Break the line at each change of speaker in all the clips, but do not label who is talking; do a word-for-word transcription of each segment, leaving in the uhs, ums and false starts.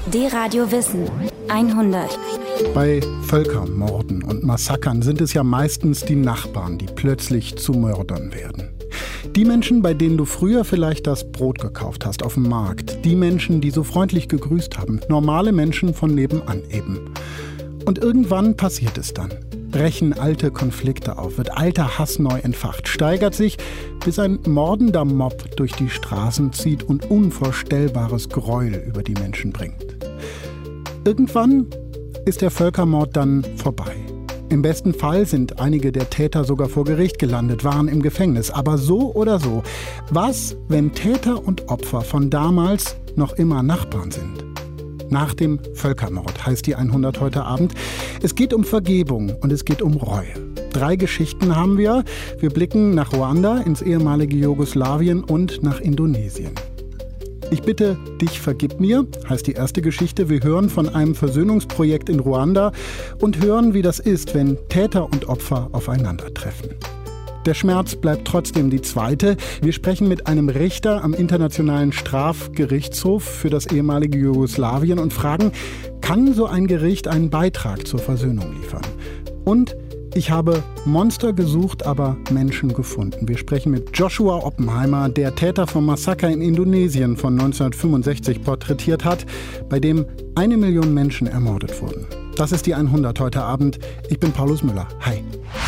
D-Radio Wissen hundert.
Bei Völkermorden und Massakern sind es ja meistens die Nachbarn, die plötzlich zu Mördern werden. Die Menschen, bei denen du früher vielleicht das Brot gekauft hast auf dem Markt. Die Menschen, die so freundlich gegrüßt haben. Normale Menschen von nebenan eben. Und irgendwann passiert es dann. Brechen alte Konflikte auf, wird alter Hass neu entfacht, steigert sich, bis ein mordender Mob durch die Straßen zieht und unvorstellbares Gräuel über die Menschen bringt. Irgendwann ist der Völkermord dann vorbei. Im besten Fall sind einige der Täter sogar vor Gericht gelandet, waren im Gefängnis. Aber so oder so, was, wenn Täter und Opfer von damals noch immer Nachbarn sind? Nach dem Völkermord heißt die hundert heute Abend. Es geht um Vergebung und es geht um Reue. Drei Geschichten haben wir. Wir blicken nach Ruanda, ins ehemalige Jugoslawien und nach Indonesien. Ich bitte dich, vergib mir, heißt die erste Geschichte. Wir hören von einem Versöhnungsprojekt in Ruanda und hören, wie das ist, wenn Täter und Opfer aufeinandertreffen. Der Schmerz bleibt trotzdem die zweite. Wir sprechen mit einem Richter am Internationalen Strafgerichtshof für das ehemalige Jugoslawien und fragen, kann so ein Gericht einen Beitrag zur Versöhnung liefern? Und ich habe Monster gesucht, aber Menschen gefunden. Wir sprechen mit Joshua Oppenheimer, der Täter vom Massaker in Indonesien von neunzehnhundertfünfundsechzig porträtiert hat, bei dem eine Million Menschen ermordet wurden. Das ist die hundert heute Abend. Ich bin Paulus Müller. Hi.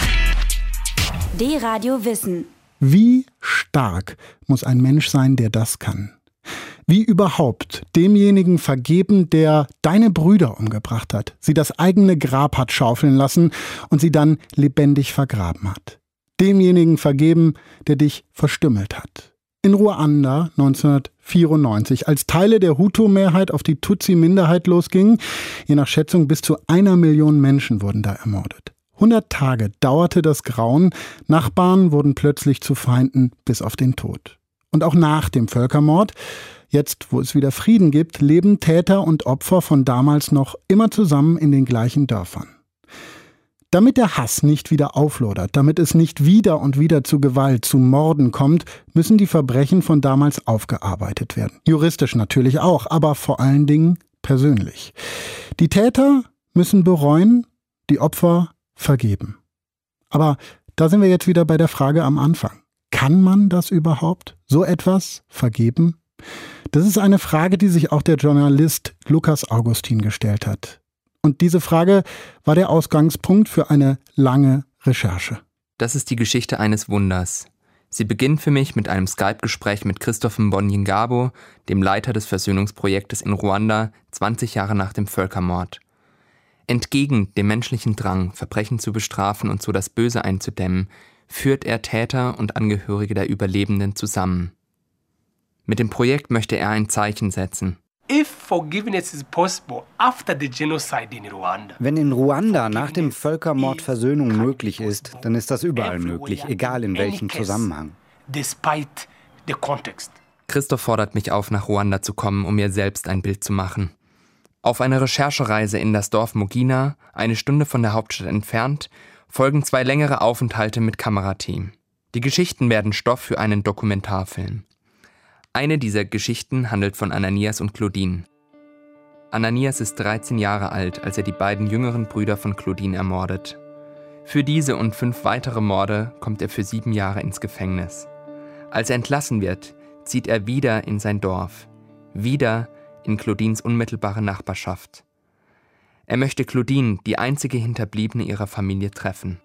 D-Radio Wissen.
Wie stark muss ein Mensch sein, der das kann? Wie überhaupt demjenigen vergeben, der deine Brüder umgebracht hat, sie das eigene Grab hat schaufeln lassen und sie dann lebendig vergraben hat? Demjenigen vergeben, der dich verstümmelt hat. In Ruanda neunzehnhundertvierundneunzig, als Teile der Hutu-Mehrheit auf die Tutsi-Minderheit losgingen, je nach Schätzung bis zu einer Million Menschen wurden da ermordet. hundert Tage dauerte das Grauen, Nachbarn wurden plötzlich zu Feinden bis auf den Tod. Und auch nach dem Völkermord, jetzt wo es wieder Frieden gibt, leben Täter und Opfer von damals noch immer zusammen in den gleichen Dörfern. Damit der Hass nicht wieder auflodert, damit es nicht wieder und wieder zu Gewalt, zu Morden kommt, müssen die Verbrechen von damals aufgearbeitet werden. Juristisch natürlich auch, aber vor allen Dingen persönlich. Die Täter müssen bereuen, die Opfer vergeben. Aber da sind wir jetzt wieder bei der Frage am Anfang. Kann man das überhaupt? So etwas vergeben? Das ist eine Frage, die sich auch der Journalist Lukas Augustin gestellt hat. Und diese Frage war der Ausgangspunkt für eine lange Recherche.
Das ist die Geschichte eines Wunders. Sie beginnt für mich mit einem Skype-Gespräch mit Christoph Mbonyingabo, dem Leiter des Versöhnungsprojektes in Ruanda, zwanzig Jahre nach dem Völkermord. Entgegen dem menschlichen Drang, Verbrechen zu bestrafen und so das Böse einzudämmen, führt er Täter und Angehörige der Überlebenden zusammen. Mit dem Projekt möchte er ein Zeichen setzen.
Wenn in Ruanda nach dem Völkermord Versöhnung möglich ist, dann ist das überall möglich, egal in welchem Zusammenhang.
Christoph fordert mich auf, nach Ruanda zu kommen, um mir selbst ein Bild zu machen. Auf einer Recherchereise in das Dorf Mugina, eine Stunde von der Hauptstadt entfernt, folgen zwei längere Aufenthalte mit Kamerateam. Die Geschichten werden Stoff für einen Dokumentarfilm. Eine dieser Geschichten handelt von Ananias und Claudine. Ananias ist dreizehn Jahre alt, als er die beiden jüngeren Brüder von Claudine ermordet. Für diese und fünf weitere Morde kommt er für sieben Jahre ins Gefängnis. Als er entlassen wird, zieht er wieder in sein Dorf. Wieder in Claudines unmittelbare Nachbarschaft. Er möchte Claudine, die einzige Hinterbliebene ihrer Familie, treffen.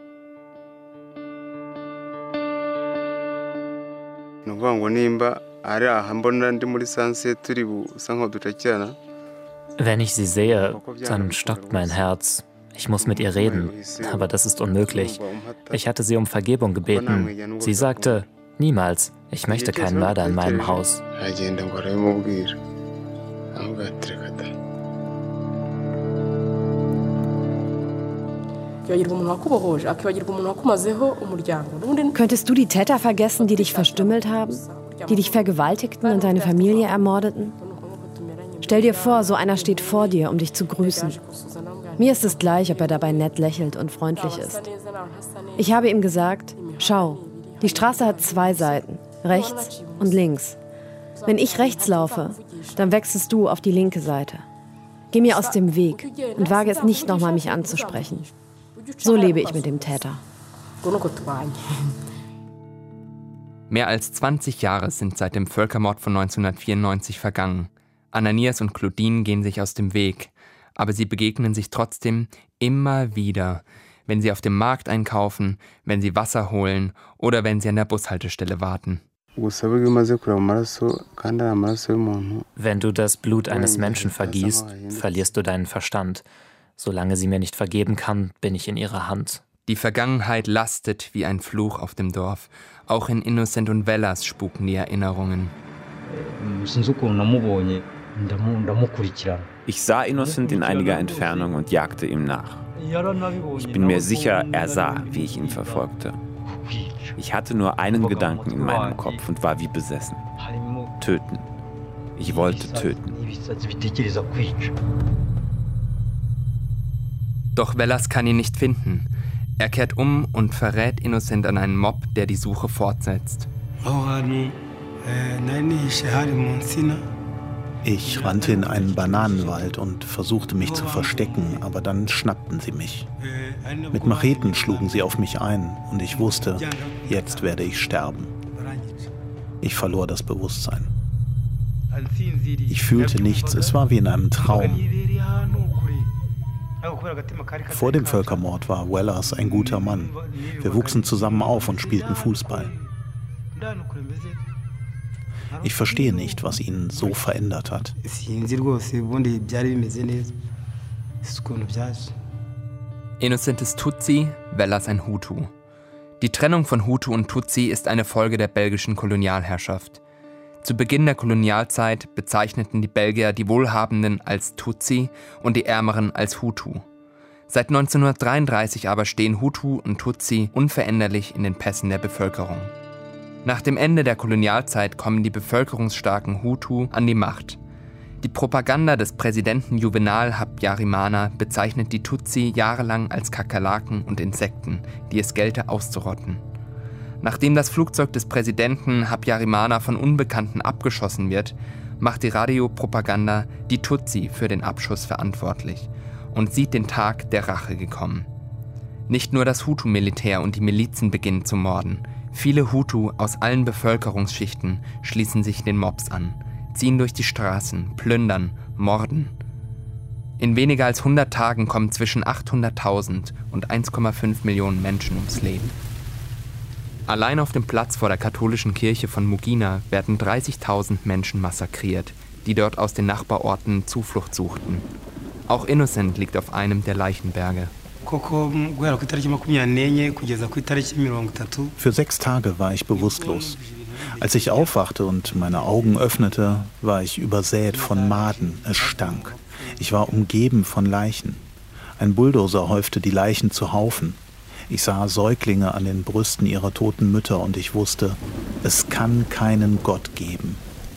Wenn ich sie sehe, dann stockt mein Herz. Ich muss mit ihr reden, aber das ist unmöglich. Ich hatte sie um Vergebung gebeten. Sie sagte, niemals, ich möchte keinen Mörder in meinem Haus.
Könntest du die Täter vergessen, die dich verstümmelt haben? Die dich vergewaltigten und deine Familie ermordeten? Stell dir vor, so einer steht vor dir, um dich zu grüßen. Mir ist es gleich, ob er dabei nett lächelt und freundlich ist. Ich habe ihm gesagt, schau, die Straße hat zwei Seiten, rechts und links. Wenn ich rechts laufe, dann wechselst du auf die linke Seite. Geh mir aus dem Weg und wage es nicht nochmal, mich anzusprechen. So lebe ich mit dem Täter.
Mehr als zwanzig Jahre sind seit dem Völkermord von neunzehnhundertvierundneunzig vergangen. Ananias und Claudine gehen sich aus dem Weg, aber sie begegnen sich trotzdem immer wieder, wenn sie auf dem Markt einkaufen, wenn sie Wasser holen oder wenn sie an der Bushaltestelle warten.
Wenn du das Blut eines Menschen vergießt, verlierst du deinen Verstand. Solange sie mir nicht vergeben kann, bin ich in ihrer Hand.
Die Vergangenheit lastet wie ein Fluch auf dem Dorf. Auch in Innocent und Velas spuken die Erinnerungen.
Ich sah Innocent in einiger Entfernung und jagte ihm nach. Ich bin mir sicher, er sah, wie ich ihn verfolgte. Ich hatte nur einen Gedanken in meinem Kopf und war wie besessen. Töten. Ich wollte töten.
Doch Velas kann ihn nicht finden. Er kehrt um und verrät Innocent an einen Mob, der die Suche fortsetzt.
Ich rannte in einen Bananenwald und versuchte mich zu verstecken, aber dann schnappten sie mich. Mit Macheten schlugen sie auf mich ein und ich wusste, jetzt werde ich sterben. Ich verlor das Bewusstsein. Ich fühlte nichts, es war wie in einem Traum. Vor dem Völkermord war Wellas ein guter Mann. Wir wuchsen zusammen auf und spielten Fußball. Ich verstehe nicht, was ihn so verändert hat.
Innocent ist Tutsi, Velas ein Hutu. Die Trennung von Hutu und Tutsi ist eine Folge der belgischen Kolonialherrschaft. Zu Beginn der Kolonialzeit bezeichneten die Belgier die Wohlhabenden als Tutsi und die Ärmeren als Hutu. Seit neunzehnhundertdreiunddreißig aber stehen Hutu und Tutsi unveränderlich in den Pässen der Bevölkerung. Nach dem Ende der Kolonialzeit kommen die bevölkerungsstarken Hutu an die Macht. Die Propaganda des Präsidenten Juvenal Habyarimana bezeichnet die Tutsi jahrelang als Kakerlaken und Insekten, die es gelte auszurotten. Nachdem das Flugzeug des Präsidenten Habyarimana von Unbekannten abgeschossen wird, macht die Radiopropaganda die Tutsi für den Abschuss verantwortlich und sieht den Tag der Rache gekommen. Nicht nur das Hutu-Militär und die Milizen beginnen zu morden. Viele Hutu aus allen Bevölkerungsschichten schließen sich den Mobs an, ziehen durch die Straßen, plündern, morden. In weniger als hundert Tagen kommen zwischen achthunderttausend und eins Komma fünf Millionen Menschen ums Leben. Allein auf dem Platz vor der katholischen Kirche von Mugina werden dreißigtausend Menschen massakriert, die dort aus den Nachbarorten Zuflucht suchten. Auch Innocent liegt auf einem der Leichenberge.
Für sechs Tage war ich bewusstlos. Als ich aufwachte und meine Augen öffnete, war ich übersät von Maden. Es stank. Ich war umgeben von Leichen. Ein Bulldozer häufte die Leichen zu Haufen. Ich sah Säuglinge an den Brüsten ihrer toten Mütter und ich wusste, es kann keinen Gott geben.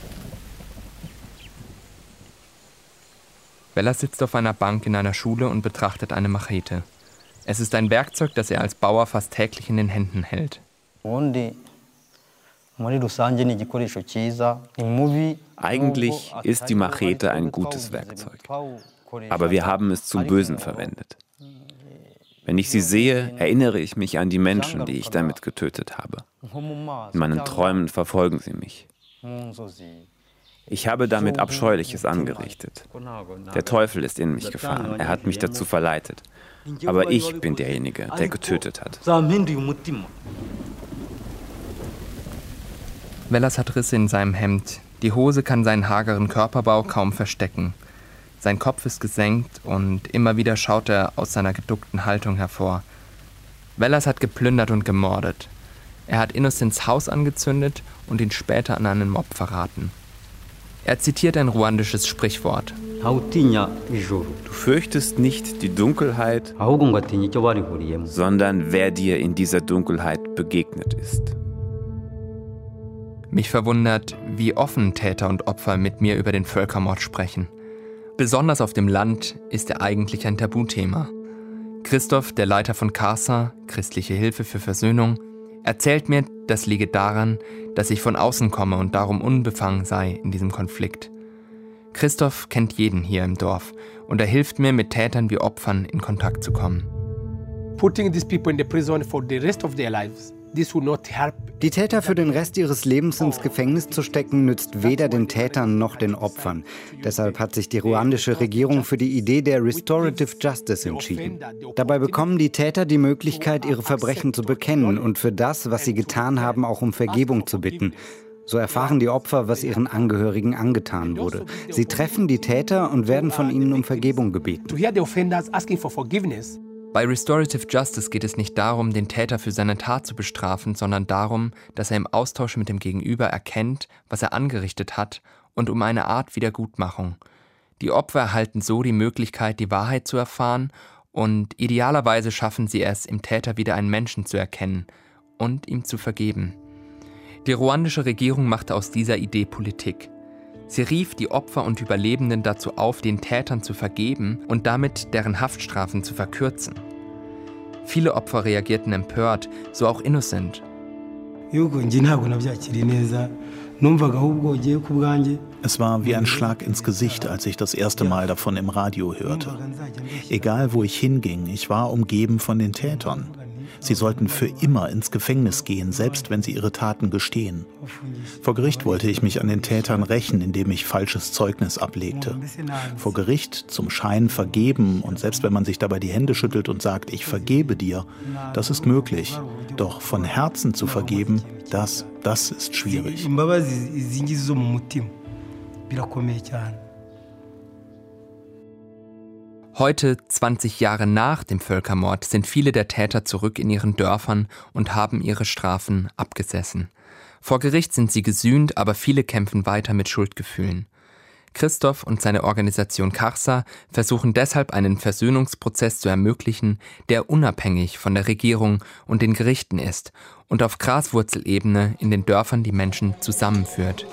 Velas sitzt auf einer Bank in einer Schule und betrachtet eine Machete. Es ist ein Werkzeug, das er als Bauer fast täglich in den Händen hält.
Eigentlich ist die Machete ein gutes Werkzeug, aber wir haben es zum Bösen verwendet. Wenn ich sie sehe, erinnere ich mich an die Menschen, die ich damit getötet habe. In meinen Träumen verfolgen sie mich. Ich habe damit Abscheuliches angerichtet. Der Teufel ist in mich gefahren, er hat mich dazu verleitet. Aber ich bin derjenige, der getötet hat.
Velas hat Risse in seinem Hemd. Die Hose kann seinen hageren Körperbau kaum verstecken. Sein Kopf ist gesenkt und immer wieder schaut er aus seiner geduckten Haltung hervor. Velas hat geplündert und gemordet. Er hat Innocents Haus angezündet und ihn später an einen Mob verraten. Er zitiert ein ruandisches Sprichwort.
Du fürchtest nicht die Dunkelheit, sondern wer dir in dieser Dunkelheit begegnet ist.
Mich verwundert, wie offen Täter und Opfer mit mir über den Völkermord sprechen. Besonders auf dem Land ist er eigentlich ein Tabuthema. Christoph, der Leiter von CASA, Christliche Hilfe für Versöhnung, erzählt mir, das liege daran, dass ich von außen komme und darum unbefangen sei in diesem Konflikt. Christoph kennt jeden hier im Dorf und er hilft mir, mit Tätern wie Opfern in Kontakt zu kommen.
Putting these people in the prison for the rest of their lives. This will not help.
Die Täter für den Rest ihres Lebens ins Gefängnis zu stecken, nützt weder den Tätern noch den Opfern. Deshalb hat sich die ruandische Regierung für die Idee der Restorative Justice entschieden. Dabei bekommen die Täter die Möglichkeit, ihre Verbrechen zu bekennen und für das, was sie getan haben, auch um Vergebung zu bitten. So erfahren die Opfer, was ihren Angehörigen angetan wurde. Sie treffen die Täter und werden von ihnen um Vergebung gebeten.
Bei Restorative Justice geht es nicht darum, den Täter für seine Tat zu bestrafen, sondern darum, dass er im Austausch mit dem Gegenüber erkennt, was er angerichtet hat, und um eine Art Wiedergutmachung. Die Opfer erhalten so die Möglichkeit, die Wahrheit zu erfahren, und idealerweise schaffen sie es, im Täter wieder einen Menschen zu erkennen und ihm zu vergeben. Die ruandische Regierung machte aus dieser Idee Politik. Sie rief die Opfer und Überlebenden dazu auf, den Tätern zu vergeben und damit deren Haftstrafen zu verkürzen. Viele Opfer reagierten empört, so auch Innocent.
Es war wie ein Schlag ins Gesicht, als ich das erste Mal davon im Radio hörte. Egal, wo ich hinging, ich war umgeben von den Tätern. Sie sollten für immer ins Gefängnis gehen, selbst wenn sie ihre Taten gestehen. Vor Gericht wollte ich mich an den Tätern rächen, indem ich falsches Zeugnis ablegte. Vor Gericht zum Schein vergeben, und selbst wenn man sich dabei die Hände schüttelt und sagt, ich vergebe dir, das ist möglich. Doch von Herzen zu vergeben, das, das ist schwierig.
Heute, zwanzig Jahre nach dem Völkermord, sind viele der Täter zurück in ihren Dörfern und haben ihre Strafen abgesessen. Vor Gericht sind sie gesühnt, aber viele kämpfen weiter mit Schuldgefühlen. Christoph und seine Organisation Karsa versuchen deshalb einen Versöhnungsprozess zu ermöglichen, der unabhängig von der Regierung und den Gerichten ist und auf Graswurzelebene in den Dörfern die Menschen zusammenführt.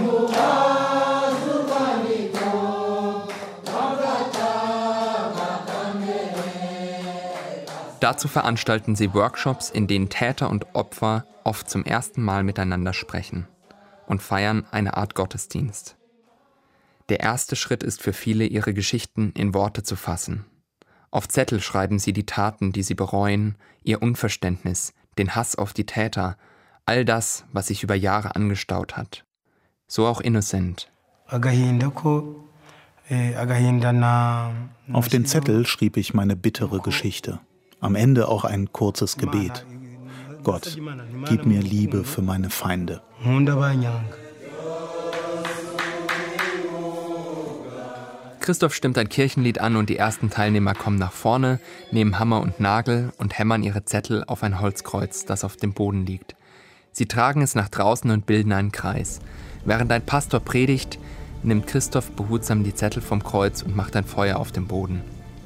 Dazu veranstalten sie Workshops, in denen Täter und Opfer oft zum ersten Mal miteinander sprechen und feiern eine Art Gottesdienst. Der erste Schritt ist für viele, ihre Geschichten in Worte zu fassen. Auf Zettel schreiben sie die Taten, die sie bereuen, ihr Unverständnis, den Hass auf die Täter, all das, was sich über Jahre angestaut hat. So auch Innocent.
Auf den Zettel schrieb ich meine bittere Geschichte. Am Ende auch ein kurzes Gebet. Gott, gib mir Liebe für meine Feinde.
Christoph stimmt ein Kirchenlied an und die ersten Teilnehmer kommen nach vorne, nehmen Hammer und Nagel und hämmern ihre Zettel auf ein Holzkreuz, das auf dem Boden liegt. Sie tragen es nach draußen und bilden einen Kreis. Während ein Pastor predigt, nimmt Christoph behutsam die Zettel vom Kreuz und macht ein Feuer auf dem Boden.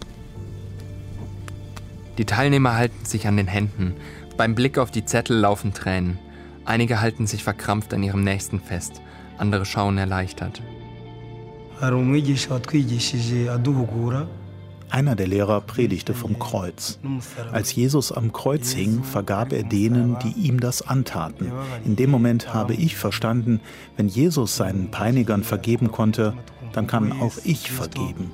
Die Teilnehmer halten sich an den Händen. Beim Blick auf die Zettel laufen Tränen. Einige halten sich verkrampft an ihrem Nächsten fest, andere schauen erleichtert.
Einer der Lehrer predigte vom Kreuz. Als Jesus am Kreuz hing, vergab er denen, die ihm das antaten. In dem Moment habe ich verstanden, wenn Jesus seinen Peinigern vergeben konnte, dann kann auch ich vergeben.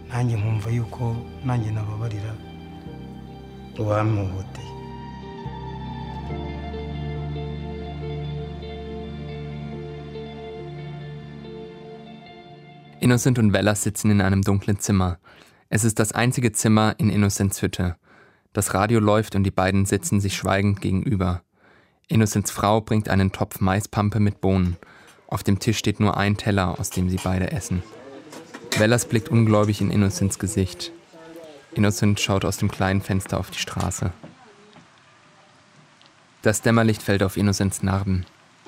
Innocent und Wella sitzen in einem dunklen Zimmer. Es ist das einzige Zimmer in Innocents Hütte. Das Radio läuft und die beiden sitzen sich schweigend gegenüber. Innocents Frau bringt einen Topf Maispampe mit Bohnen. Auf dem Tisch steht nur ein Teller, aus dem sie beide essen. Wellas blickt ungläubig in Innocents Gesicht. Innocent schaut aus dem kleinen Fenster auf die Straße. Das Dämmerlicht fällt auf Innocents Narben.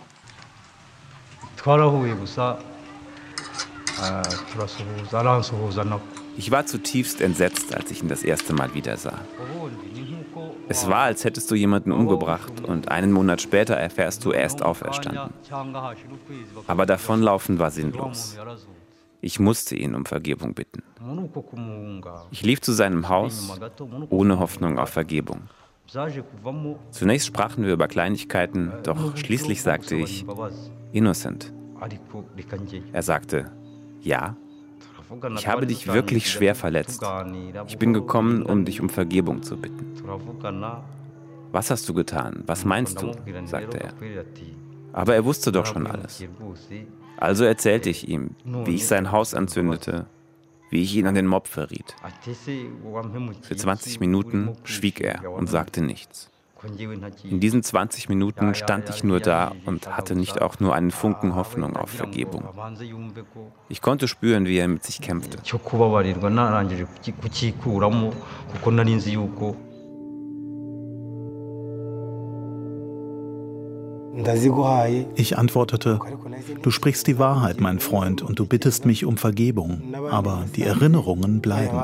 Ich war zutiefst entsetzt, als ich ihn das erste Mal wieder sah. Es war, als hättest du jemanden umgebracht und einen Monat später erfährst du, er ist auferstanden. Aber davonlaufen war sinnlos. Ich musste ihn um Vergebung bitten. Ich lief zu seinem Haus, ohne Hoffnung auf Vergebung. Zunächst sprachen wir über Kleinigkeiten, doch schließlich sagte ich, Innocent. Er sagte, ja. ich habe dich wirklich schwer verletzt. Ich bin gekommen, um dich um Vergebung zu bitten. Was hast du getan? Was meinst du? Sagte er. Aber er wusste doch schon alles. Also erzählte ich ihm, wie ich sein Haus anzündete, wie ich ihn an den Mob verriet. Für zwanzig Minuten schwieg er und sagte nichts. In diesen zwanzig Minuten stand ich nur da und hatte nicht auch nur einen Funken Hoffnung auf Vergebung. Ich konnte spüren, wie er mit sich kämpfte.
Ich antwortete, du sprichst die Wahrheit, mein Freund, und du bittest mich um Vergebung, aber die Erinnerungen bleiben.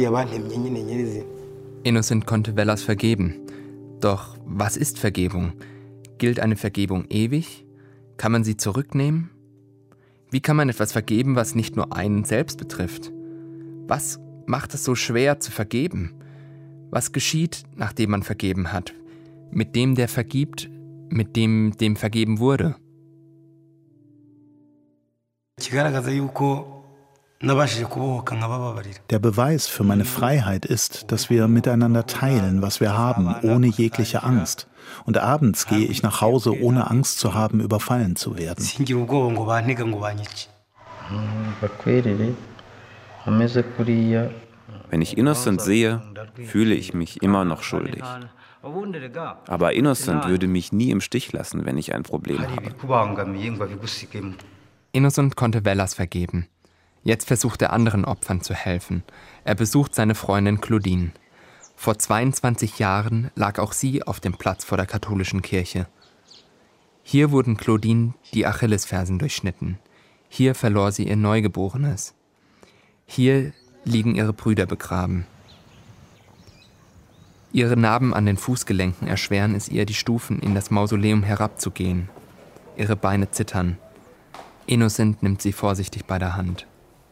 Innocent konnte Velas vergeben. Doch was ist Vergebung? Gilt eine Vergebung ewig? Kann man sie zurücknehmen? Wie kann man etwas vergeben, was nicht nur einen selbst betrifft? Was macht es so schwer zu vergeben? Was geschieht, nachdem man vergeben hat? Mit dem, der vergibt, mit dem, dem vergeben wurde?
Der Beweis für meine Freiheit ist, dass wir miteinander teilen, was wir haben, ohne jegliche Angst. Und abends gehe ich nach Hause, ohne Angst zu haben, überfallen zu werden.
Wenn ich Innocent sehe, fühle ich mich immer noch schuldig. Aber Innocent würde mich nie im Stich lassen, wenn ich ein Problem habe.
Innocent konnte Velas vergeben. Jetzt versucht er anderen Opfern zu helfen. Er besucht seine Freundin Claudine. Vor zweiundzwanzig Jahren lag auch sie auf dem Platz vor der katholischen Kirche. Hier wurden Claudine die Achillesfersen durchschnitten. Hier verlor sie ihr Neugeborenes. Hier liegen ihre Brüder begraben. Ihre Narben an den Fußgelenken erschweren es ihr, die Stufen in das Mausoleum herabzugehen. Ihre Beine zittern. Innocent nimmt sie vorsichtig bei der Hand.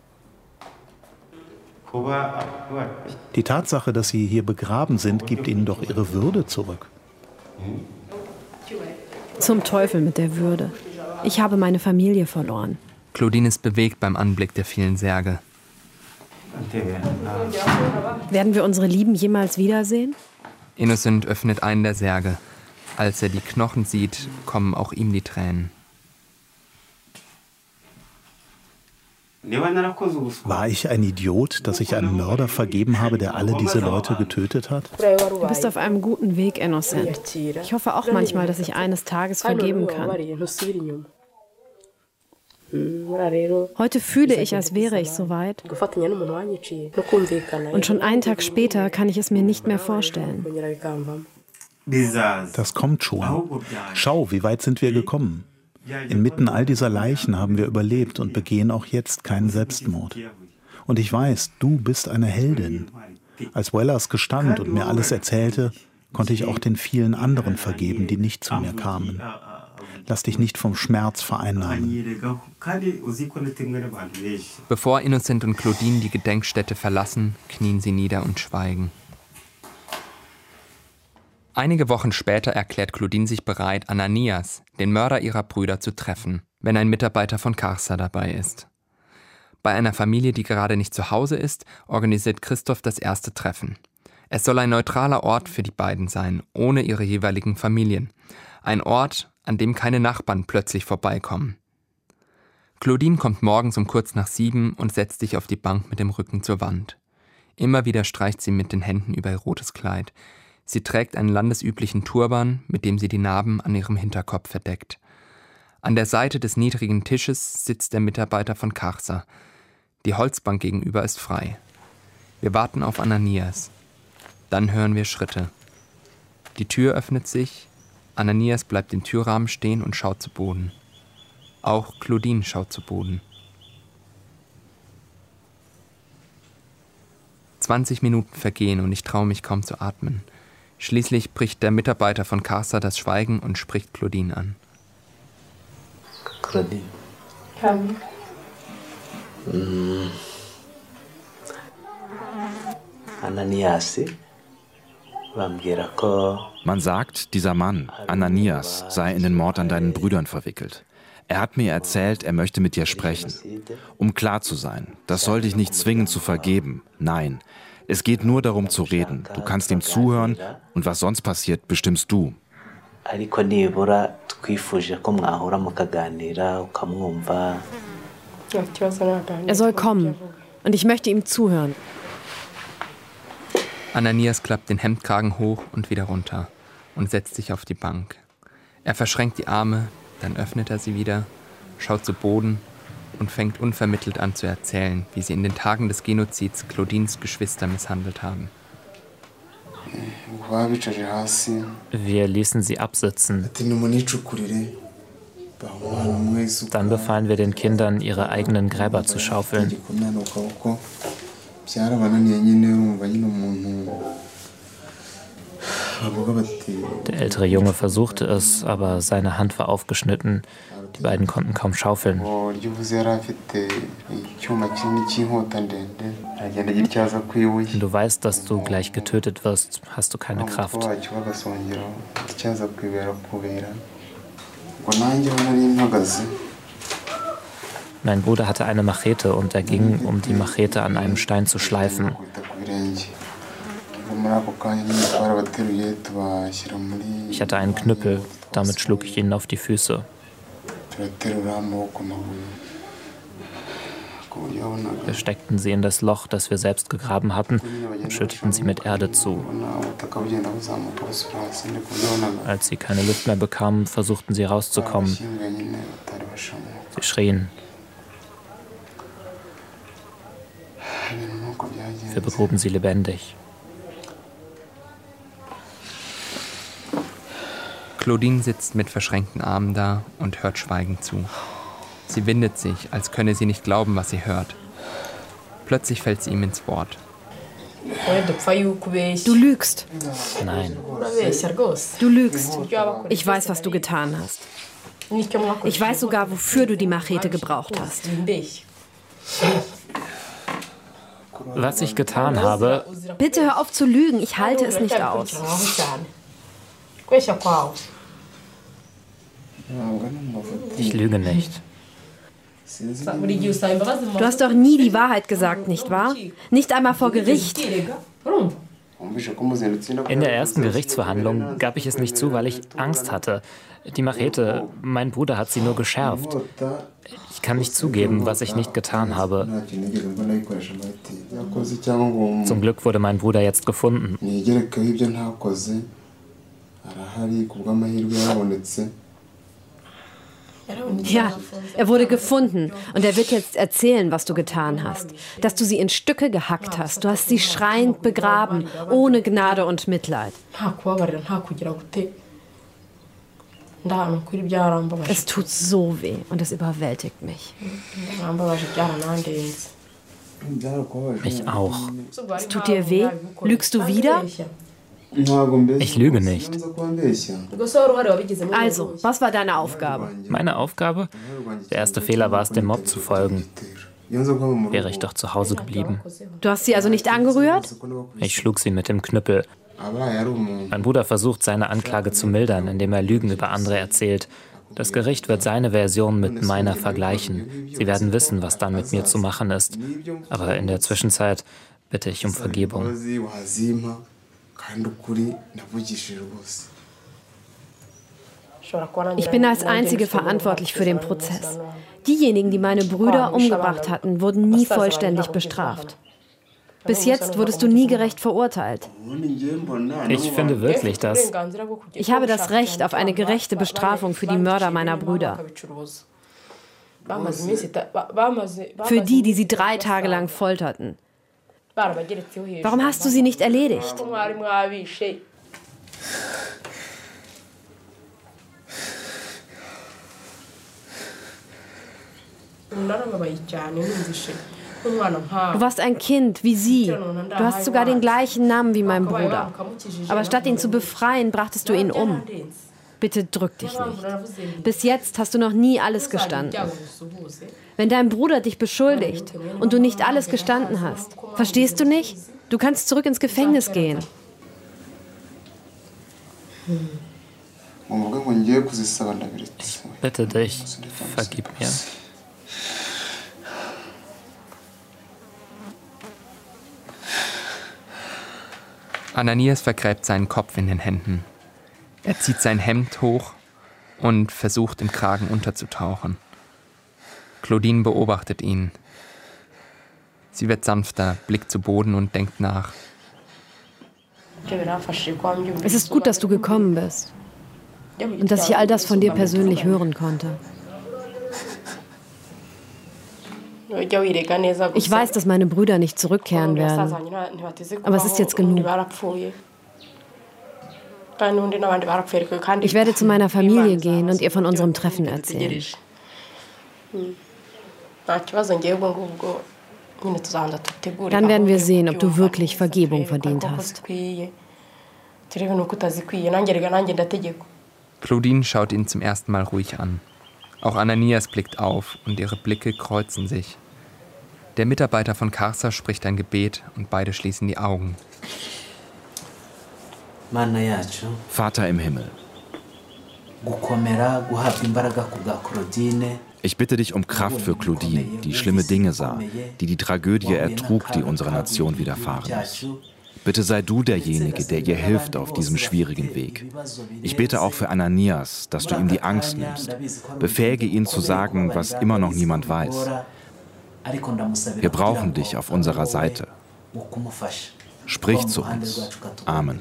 Die Tatsache, dass sie hier begraben sind, gibt ihnen doch ihre Würde zurück.
Zum Teufel mit der Würde. Ich habe meine Familie verloren.
Claudine ist bewegt beim Anblick der vielen Särge.
Werden wir unsere Lieben jemals wiedersehen?
Innocent öffnet einen der Särge. Als er die Knochen sieht, kommen auch ihm die Tränen.
War ich ein Idiot, dass ich einen Mörder vergeben habe, der alle diese Leute getötet hat?
Du bist auf einem guten Weg, Innocent. Ich hoffe auch manchmal, dass ich eines Tages vergeben kann. Heute fühle ich, als wäre ich soweit. Und schon einen Tag später kann ich es mir nicht mehr vorstellen.
Das kommt schon. Schau, wie weit sind wir gekommen. Inmitten all dieser Leichen haben wir überlebt und begehen auch jetzt keinen Selbstmord. Und ich weiß, du bist eine Heldin. Als Velas gestand und mir alles erzählte, konnte ich auch den vielen anderen vergeben, die nicht zu mir kamen. Lass dich nicht vom Schmerz vereinnahmen.
Bevor Innocent und Claudine die Gedenkstätte verlassen, knien sie nieder und schweigen. Einige Wochen später erklärt Claudine sich bereit, Ananias, den Mörder ihrer Brüder, zu treffen, wenn ein Mitarbeiter von Carcer dabei ist. Bei einer Familie, die gerade nicht zu Hause ist, organisiert Christoph das erste Treffen. Es soll ein neutraler Ort für die beiden sein, ohne ihre jeweiligen Familien. Ein Ort, an dem keine Nachbarn plötzlich vorbeikommen. Claudine kommt morgens um kurz nach sieben und setzt sich auf die Bank mit dem Rücken zur Wand. Immer wieder streicht sie mit den Händen über ihr rotes Kleid. Sie trägt einen landesüblichen Turban, mit dem sie die Narben an ihrem Hinterkopf verdeckt. An der Seite des niedrigen Tisches sitzt der Mitarbeiter von Carcer. Die Holzbank gegenüber ist frei. Wir warten auf Ananias. Dann hören wir Schritte. Die Tür öffnet sich. Ananias bleibt im Türrahmen stehen und schaut zu Boden. Auch Claudine schaut zu Boden. zwanzig Minuten vergehen und ich traue mich kaum zu atmen. Schließlich bricht der Mitarbeiter von Carcer das Schweigen und spricht Claudine an.
Claudine. Komm. Mm. Ananias.
Man sagt, dieser Mann, Ananias, sei in den Mord an deinen Brüdern verwickelt. Er hat mir erzählt, er möchte mit dir sprechen. Um klar zu sein, das soll dich nicht zwingen zu vergeben. Nein, es geht nur darum zu reden. Du kannst ihm zuhören und was sonst passiert, bestimmst du.
Er soll kommen und ich möchte ihm zuhören.
Ananias klappt den Hemdkragen hoch und wieder runter und setzt sich auf die Bank. Er verschränkt die Arme, dann öffnet er sie wieder, schaut zu Boden und fängt unvermittelt an zu erzählen, wie sie in den Tagen des Genozids Claudines Geschwister misshandelt haben.
Wir ließen sie absitzen. Dann befahlen wir den Kindern, ihre eigenen Gräber zu schaufeln. Der ältere Junge versuchte es, aber seine Hand war aufgeschnitten. Die beiden konnten kaum schaufeln. Wenn du weißt, dass du gleich getötet wirst, hast du keine Kraft. Mein Bruder hatte eine Machete und er ging, um die Machete an einem Stein zu schleifen. Ich hatte einen Knüppel, damit schlug ich ihnen auf die Füße. Wir steckten sie in das Loch, das wir selbst gegraben hatten, und schütteten sie mit Erde zu. Als sie keine Luft mehr bekamen, versuchten sie rauszukommen. Sie schrien. Wir begruben sie lebendig.
Claudine sitzt mit verschränkten Armen da und hört schweigend zu. Sie windet sich, als könne sie nicht glauben, was sie hört. Plötzlich fällt sie ihm ins Wort.
Du lügst.
Nein.
Du lügst. Ich weiß, was du getan hast. Ich weiß sogar, wofür du die Machete gebraucht hast.
Was ich getan habe...
Bitte hör auf zu lügen, ich halte es nicht aus.
Ich lüge nicht.
Du hast doch nie die Wahrheit gesagt, nicht wahr? Nicht einmal vor Gericht.
In der ersten Gerichtsverhandlung gab ich es nicht zu, weil ich Angst hatte. Die Machete, mein Bruder hat sie nur geschärft. Ich kann nicht zugeben, was ich nicht getan habe. Zum Glück wurde mein Bruder jetzt gefunden.
Ja, er wurde gefunden und er wird jetzt erzählen, was du getan hast. Dass du sie in Stücke gehackt hast. Du hast sie schreiend begraben, ohne Gnade und Mitleid. Es tut so weh und es überwältigt mich.
Mich auch.
Es tut dir weh? Lügst du wieder?
Ich lüge nicht.
Also, was war deine Aufgabe?
Meine Aufgabe? Der erste Fehler war es, dem Mob zu folgen. Wäre ich doch zu Hause geblieben.
Du hast sie also nicht angerührt?
Ich schlug sie mit dem Knüppel. Mein Bruder versucht, seine Anklage zu mildern, indem er Lügen über andere erzählt. Das Gericht wird seine Version mit meiner vergleichen. Sie werden wissen, was dann mit mir zu machen ist. Aber in der Zwischenzeit bitte ich um Vergebung.
Ich bin als Einzige verantwortlich für den Prozess. Diejenigen, die meine Brüder umgebracht hatten, wurden nie vollständig bestraft. Bis jetzt wurdest du nie gerecht verurteilt.
Ich finde wirklich, dass...
Ich habe das Recht auf eine gerechte Bestrafung für die Mörder meiner Brüder. Für die, die sie drei Tage lang folterten. Warum hast du sie nicht erledigt? Du warst ein Kind, wie sie. Du hast sogar den gleichen Namen wie mein Bruder. Aber statt ihn zu befreien, brachtest du ihn um. Bitte drück dich nicht. Bis jetzt hast du noch nie alles gestanden. Wenn dein Bruder dich beschuldigt und du nicht alles gestanden hast, verstehst du nicht? Du kannst zurück ins Gefängnis gehen.
Ich bitte dich, vergib mir.
Ananias vergräbt seinen Kopf in den Händen. Er zieht sein Hemd hoch und versucht, im Kragen unterzutauchen. Claudine beobachtet ihn. Sie wird sanfter, blickt zu Boden und denkt nach.
Es ist gut, dass du gekommen bist und dass ich all das von dir persönlich hören konnte. Ich weiß, dass meine Brüder nicht zurückkehren werden, aber es ist jetzt genug. Ich werde zu meiner Familie gehen und ihr von unserem Treffen erzählen. Dann werden wir sehen, ob du wirklich Vergebung verdient hast.
Claudine schaut ihn zum ersten Mal ruhig an. Auch Ananias blickt auf und ihre Blicke kreuzen sich. Der Mitarbeiter von Karsa spricht ein Gebet und beide schließen die Augen.
Vater im Himmel, ich bitte dich um Kraft für Claudine, die schlimme Dinge sah, die die Tragödie ertrug, die unserer Nation widerfahren ist. Bitte sei du derjenige, der ihr hilft auf diesem schwierigen Weg. Ich bete auch für Ananias, dass du ihm die Angst nimmst. Befähige ihn zu sagen, was immer noch niemand weiß. Wir brauchen dich auf unserer Seite. Sprich zu uns. Amen.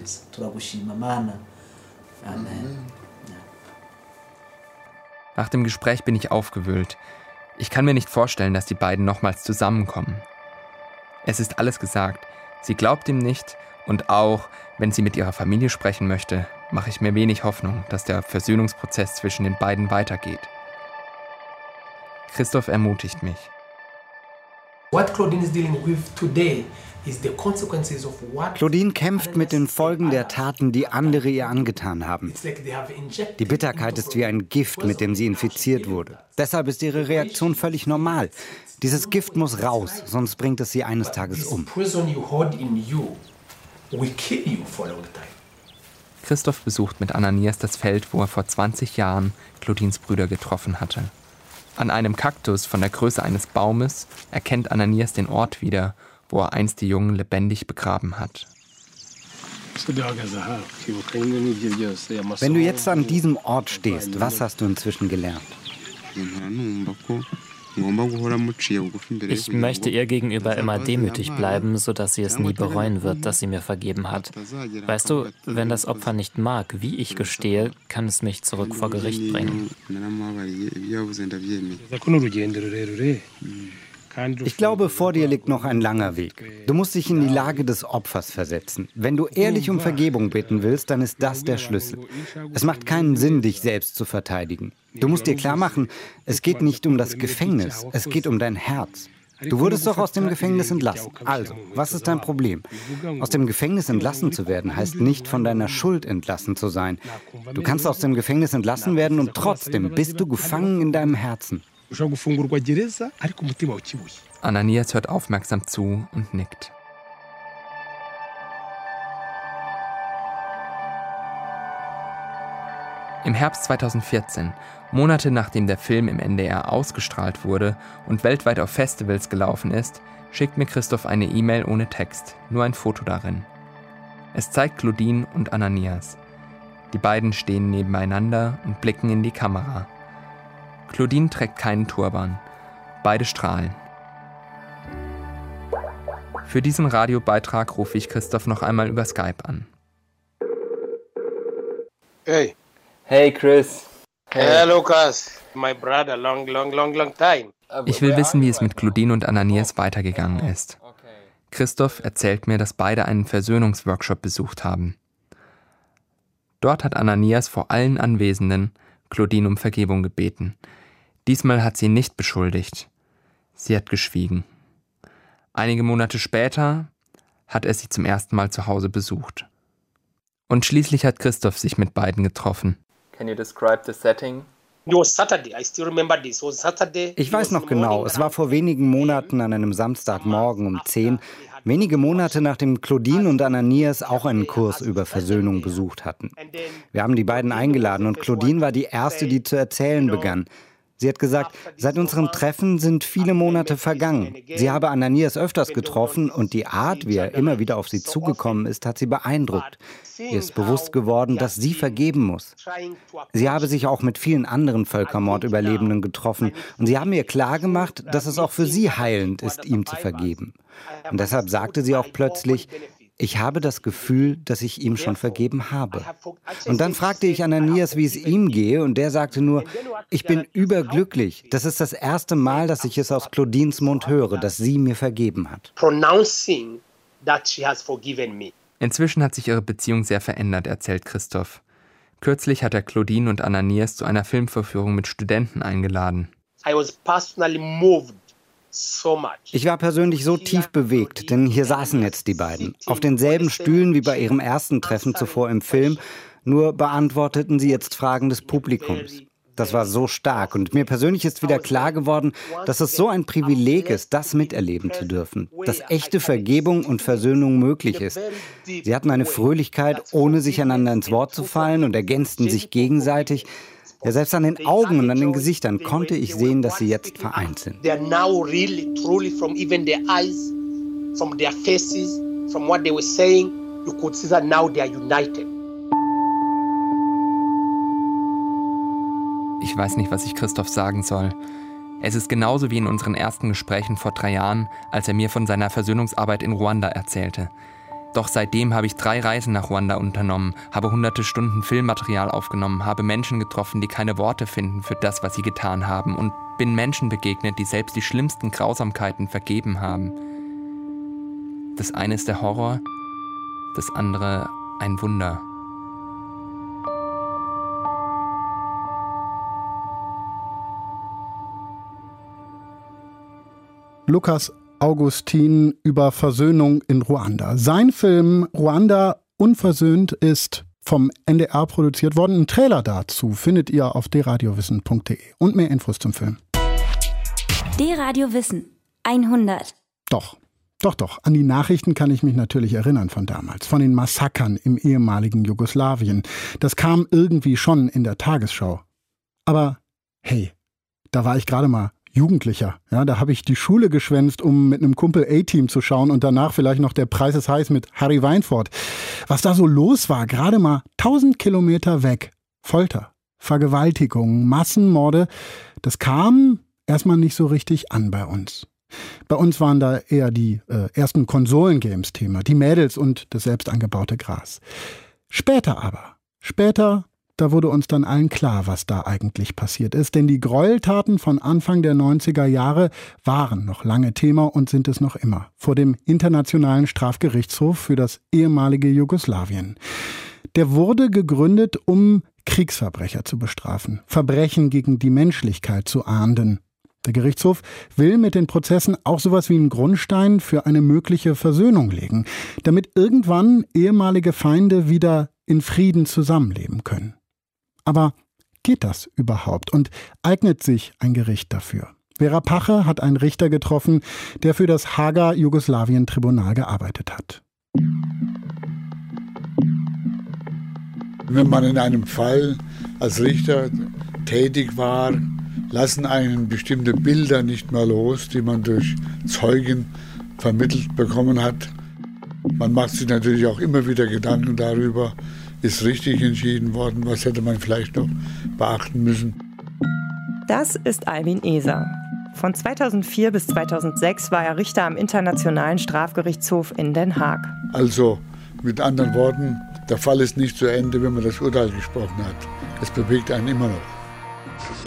Nach dem Gespräch bin ich aufgewühlt. Ich kann mir nicht vorstellen, dass die beiden nochmals zusammenkommen. Es ist alles gesagt. Sie glaubt ihm nicht und auch, wenn sie mit ihrer Familie sprechen möchte, mache ich mir wenig Hoffnung, dass der Versöhnungsprozess zwischen den beiden weitergeht. Christoph ermutigt mich.
What Claudine is dealing with today is the consequences of what
Claudine kämpft mit den Folgen der Taten, die andere ihr angetan haben. Die Bitterkeit ist wie ein Gift, mit dem sie infiziert wurde. Deshalb ist ihre Reaktion völlig normal. Dieses Gift muss raus, sonst bringt es sie eines Tages um.
Christoph besucht mit Ananias das Feld, wo er vor zwanzig Jahren Claudines Brüder getroffen hatte. An einem Kaktus von der Größe eines Baumes erkennt Ananias den Ort wieder, wo er einst die Jungen lebendig begraben hat.
Wenn du jetzt an diesem Ort stehst, was hast du inzwischen gelernt?
Ich möchte ihr gegenüber immer demütig bleiben, sodass sie es nie bereuen wird, dass sie mir vergeben hat. Weißt du, wenn das Opfer nicht mag, wie ich gestehe, kann es mich zurück vor Gericht bringen.
Ich glaube, vor dir liegt noch ein langer Weg. Du musst dich in die Lage des Opfers versetzen. Wenn du ehrlich um Vergebung bitten willst, dann ist das der Schlüssel. Es macht keinen Sinn, dich selbst zu verteidigen. Du musst dir klar machen, es geht nicht um das Gefängnis, es geht um dein Herz. Du wurdest doch aus dem Gefängnis entlassen. Also, was ist dein Problem? Aus dem Gefängnis entlassen zu werden, heißt nicht, von deiner Schuld entlassen zu sein. Du kannst aus dem Gefängnis entlassen werden und trotzdem bist du gefangen in deinem Herzen.
Ananias hört aufmerksam zu und nickt. Im Herbst zweitausendvierzehn, Monate nachdem der Film im N D R ausgestrahlt wurde und weltweit auf Festivals gelaufen ist, schickt mir Christoph eine E-Mail ohne Text, nur ein Foto darin. Es zeigt Claudine und Ananias. Die beiden stehen nebeneinander und blicken in die Kamera. Claudine trägt keinen Turban. Beide strahlen. Für diesen Radiobeitrag rufe ich Christoph noch einmal über Skype an.
Hey.
Hey Chris.
Hey, hey Lukas. My brother, long, long, long, long time.
Ich will wissen, wie es mit Claudine und Ananias weitergegangen ist. Christoph erzählt mir, dass beide einen Versöhnungsworkshop besucht haben. Dort hat Ananias vor allen Anwesenden Claudine um Vergebung gebeten. Diesmal hat sie ihn nicht beschuldigt. Sie hat geschwiegen. Einige Monate später hat er sie zum ersten Mal zu Hause besucht. Und schließlich hat Christoph sich mit beiden getroffen.
Can you describe the setting?
It was Saturday. I still remember this. It was Saturday.
Ich weiß noch genau, es war vor wenigen Monaten an einem Samstagmorgen um zehn, wenige Monate nachdem Claudine und Ananias auch einen Kurs über Versöhnung besucht hatten. Wir haben die beiden eingeladen und Claudine war die Erste, die zu erzählen begann. Sie hat gesagt, seit unserem Treffen sind viele Monate vergangen. Sie habe Ananias öfters getroffen und die Art, wie er immer wieder auf sie zugekommen ist, hat sie beeindruckt. Ihr ist bewusst geworden, dass sie vergeben muss. Sie habe sich auch mit vielen anderen Völkermordüberlebenden getroffen und sie haben ihr klargemacht, dass es auch für sie heilend ist, ihm zu vergeben. Und deshalb sagte sie auch plötzlich, ich habe das Gefühl, dass ich ihm schon vergeben habe. Und dann fragte ich Ananias, wie es ihm gehe, und der sagte nur, ich bin überglücklich. Das ist das erste Mal, dass ich es aus Claudines Mund höre, dass sie mir vergeben hat.
Inzwischen hat sich ihre Beziehung sehr verändert, erzählt Christoph. Kürzlich hat er Claudine und Ananias zu einer Filmvorführung mit Studenten eingeladen.
I was personally moved.
Ich war persönlich so tief bewegt, denn hier saßen jetzt die beiden, auf denselben Stühlen wie bei ihrem ersten Treffen zuvor im Film, nur beantworteten sie jetzt Fragen des Publikums. Das war so stark und mir persönlich ist wieder klar geworden, dass es so ein Privileg ist, das miterleben zu dürfen, dass echte Vergebung und Versöhnung möglich ist. Sie hatten eine Fröhlichkeit, ohne sich einander ins Wort zu fallen und ergänzten sich gegenseitig. Ja, selbst an den Augen und an den Gesichtern konnte ich sehen, dass sie jetzt vereint sind.
Ich weiß nicht, was ich Christoph sagen soll. Es ist genauso wie in unseren ersten Gesprächen vor drei Jahren, als er mir von seiner Versöhnungsarbeit in Ruanda erzählte. Doch seitdem habe ich drei Reisen nach Ruanda unternommen, habe hunderte Stunden Filmmaterial aufgenommen, habe Menschen getroffen, die keine Worte finden für das, was sie getan haben, und bin Menschen begegnet, die selbst die schlimmsten Grausamkeiten vergeben haben. Das eine ist der Horror, das andere ein Wunder.
Lukas Augustin über Versöhnung in Ruanda. Sein Film Ruanda unversöhnt ist vom N D R produziert worden. Ein Trailer dazu findet ihr auf d radio wissen punkt de und mehr Infos zum Film.
D-Radio Wissen hundert.
Doch, doch, doch. An die Nachrichten kann ich mich natürlich erinnern von damals. Von den Massakern im ehemaligen Jugoslawien. Das kam irgendwie schon in der Tagesschau. Aber hey, da war ich gerade mal Jugendlicher. Ja, da habe ich die Schule geschwänzt, um mit einem Kumpel A-Team zu schauen und danach vielleicht noch der Preis ist heiß mit Harry Weinfurt. Was da so los war, gerade mal tausend Kilometer weg. Folter, Vergewaltigungen, Massenmorde, das kam erstmal nicht so richtig an bei uns. Bei uns waren da eher die äh, ersten Konsolengames Thema, die Mädels und das selbst angebaute Gras. Später aber, später Da wurde uns dann allen klar, was da eigentlich passiert ist. Denn die Gräueltaten von Anfang der neunziger Jahre waren noch lange Thema und sind es noch immer. Vor dem Internationalen Strafgerichtshof für das ehemalige Jugoslawien. Der wurde gegründet, um Kriegsverbrecher zu bestrafen, Verbrechen gegen die Menschlichkeit zu ahnden. Der Gerichtshof will mit den Prozessen auch sowas wie einen Grundstein für eine mögliche Versöhnung legen, damit irgendwann ehemalige Feinde wieder in Frieden zusammenleben können. Aber geht das überhaupt und eignet sich ein Gericht dafür? Vera Pache hat einen Richter getroffen, der für das Haager Jugoslawien-Tribunal gearbeitet hat.
Wenn man in einem Fall als Richter tätig war, lassen einen bestimmte Bilder nicht mehr los, die man durch Zeugen vermittelt bekommen hat. Man macht sich natürlich auch immer wieder Gedanken darüber, ist richtig entschieden worden, was hätte man vielleicht noch beachten müssen.
Das ist Albin Eser. Von zweitausendvier bis zweitausendsechs war er Richter am Internationalen Strafgerichtshof in Den Haag.
Also mit anderen Worten, der Fall ist nicht zu Ende, wenn man das Urteil gesprochen hat. Es bewegt einen immer noch.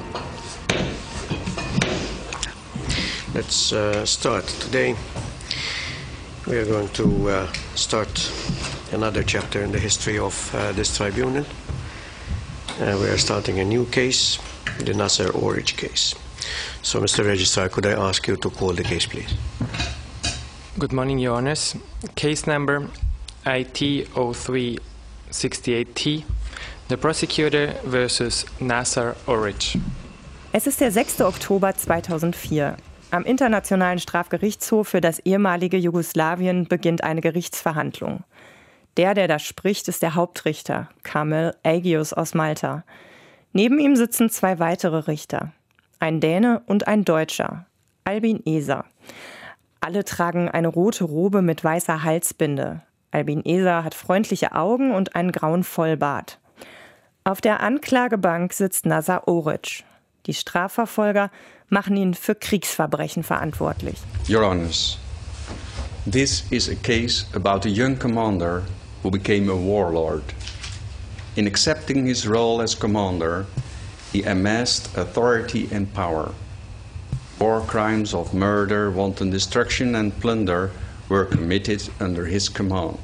Let's uh, start. Today we are going to uh, start another chapter in the history of uh, this tribunal. Uh, we are starting a new case, the Nasser Orich case. So, Mister Registrar, could I ask you to call the case, please?
Good morning, Your Honors. Case number I T zero three six eight T The Prosecutor versus Nasser Oric.
Es ist der sechster Oktober zweitausendvier. Am Internationalen Strafgerichtshof für das ehemalige Jugoslawien beginnt eine Gerichtsverhandlung. Der, der da spricht, ist der Hauptrichter, Kamil Agius aus Malta. Neben ihm sitzen zwei weitere Richter, ein Däne und ein Deutscher, Albin Eser. Alle tragen eine rote Robe mit weißer Halsbinde. Albin Eser hat freundliche Augen und einen grauen Vollbart. Auf der Anklagebank sitzt Nasser Oric. Die Strafverfolger machen ihn für Kriegsverbrechen verantwortlich.
Your Honors, this is a case about a young commander who became a warlord. In accepting his role as commander, he amassed authority and power. War crimes of murder, wanton destruction and plunder were committed under his command.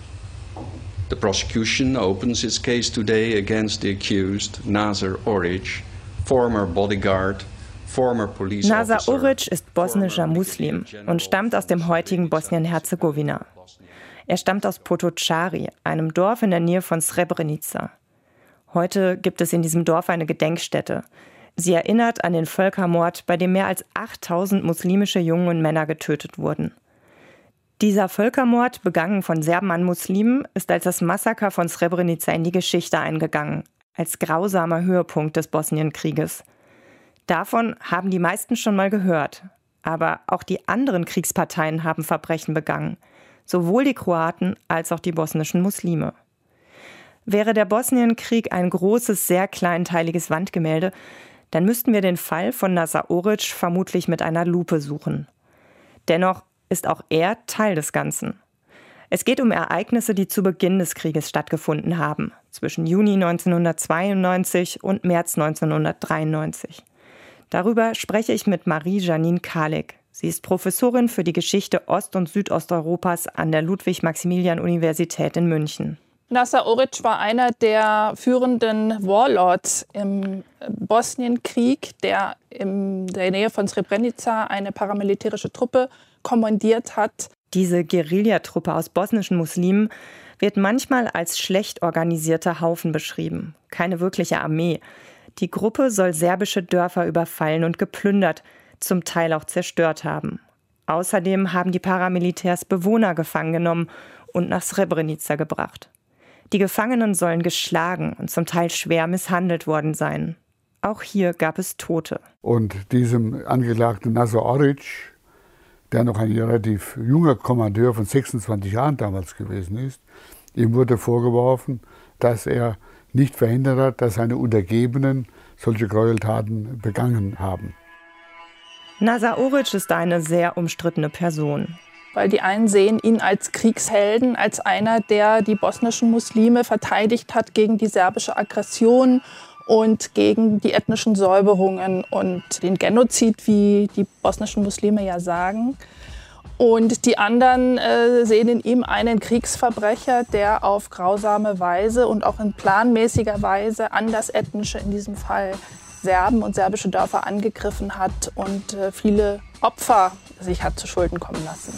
The prosecution opens its case today against the accused, Nasser Oric, former bodyguard, former police officer.
Nasser Oric ist bosnischer Muslim und stammt aus dem heutigen Bosnien-Herzegowina. Er stammt aus Potocari, einem Dorf in der Nähe von Srebrenica. Heute gibt es in diesem Dorf eine Gedenkstätte. Sie erinnert an den Völkermord, bei dem mehr als achttausend muslimische Jungen und Männer getötet wurden. Dieser Völkermord, begangen von Serben an Muslimen, ist als das Massaker von Srebrenica in die Geschichte eingegangen, als grausamer Höhepunkt des Bosnienkrieges. Davon haben die meisten schon mal gehört. Aber auch die anderen Kriegsparteien haben Verbrechen begangen. Sowohl die Kroaten als auch die bosnischen Muslime. Wäre der Bosnienkrieg ein großes, sehr kleinteiliges Wandgemälde, dann müssten wir den Fall von Nasser Oric vermutlich mit einer Lupe suchen. Dennoch ist auch er Teil des Ganzen. Es geht um Ereignisse, die zu Beginn des Krieges stattgefunden haben, zwischen Juni neunzehnhundertzweiundneunzig und März neunzehnhundertdreiundneunzig. Darüber spreche ich mit Marie-Janine Kalik. Sie ist Professorin für die Geschichte Ost- und Südosteuropas an der Ludwig-Maximilian-Universität in München.
Nasser Oric war einer der führenden Warlords im Bosnienkrieg, der in der Nähe von Srebrenica eine paramilitärische Truppe kommandiert hat.
Diese Guerillatruppe aus bosnischen Muslimen wird manchmal als schlecht organisierter Haufen beschrieben. Keine wirkliche Armee. Die Gruppe soll serbische Dörfer überfallen und geplündert, zum Teil auch zerstört haben. Außerdem haben die Paramilitärs Bewohner gefangen genommen und nach Srebrenica gebracht. Die Gefangenen sollen geschlagen und zum Teil schwer misshandelt worden sein. Auch hier gab es Tote.
Und diesem Angeklagten Nasser Oric, der noch ein relativ junger Kommandeur von sechsundzwanzig Jahren damals gewesen ist, ihm wurde vorgeworfen, dass er nicht verhindert hat, dass seine Untergebenen solche Gräueltaten begangen haben.
Nasser Oric ist eine sehr umstrittene Person.
Weil die einen sehen ihn als Kriegshelden, als einer, der die bosnischen Muslime verteidigt hat gegen die serbische Aggression und gegen die ethnischen Säuberungen und den Genozid, wie die bosnischen Muslime ja sagen. Und die anderen äh, sehen in ihm einen Kriegsverbrecher, der auf grausame Weise und auch in planmäßiger Weise andersethnische, in diesem Fall Serben und serbische Dörfer angegriffen hat und äh, viele Opfer sich hat zu Schulden kommen lassen.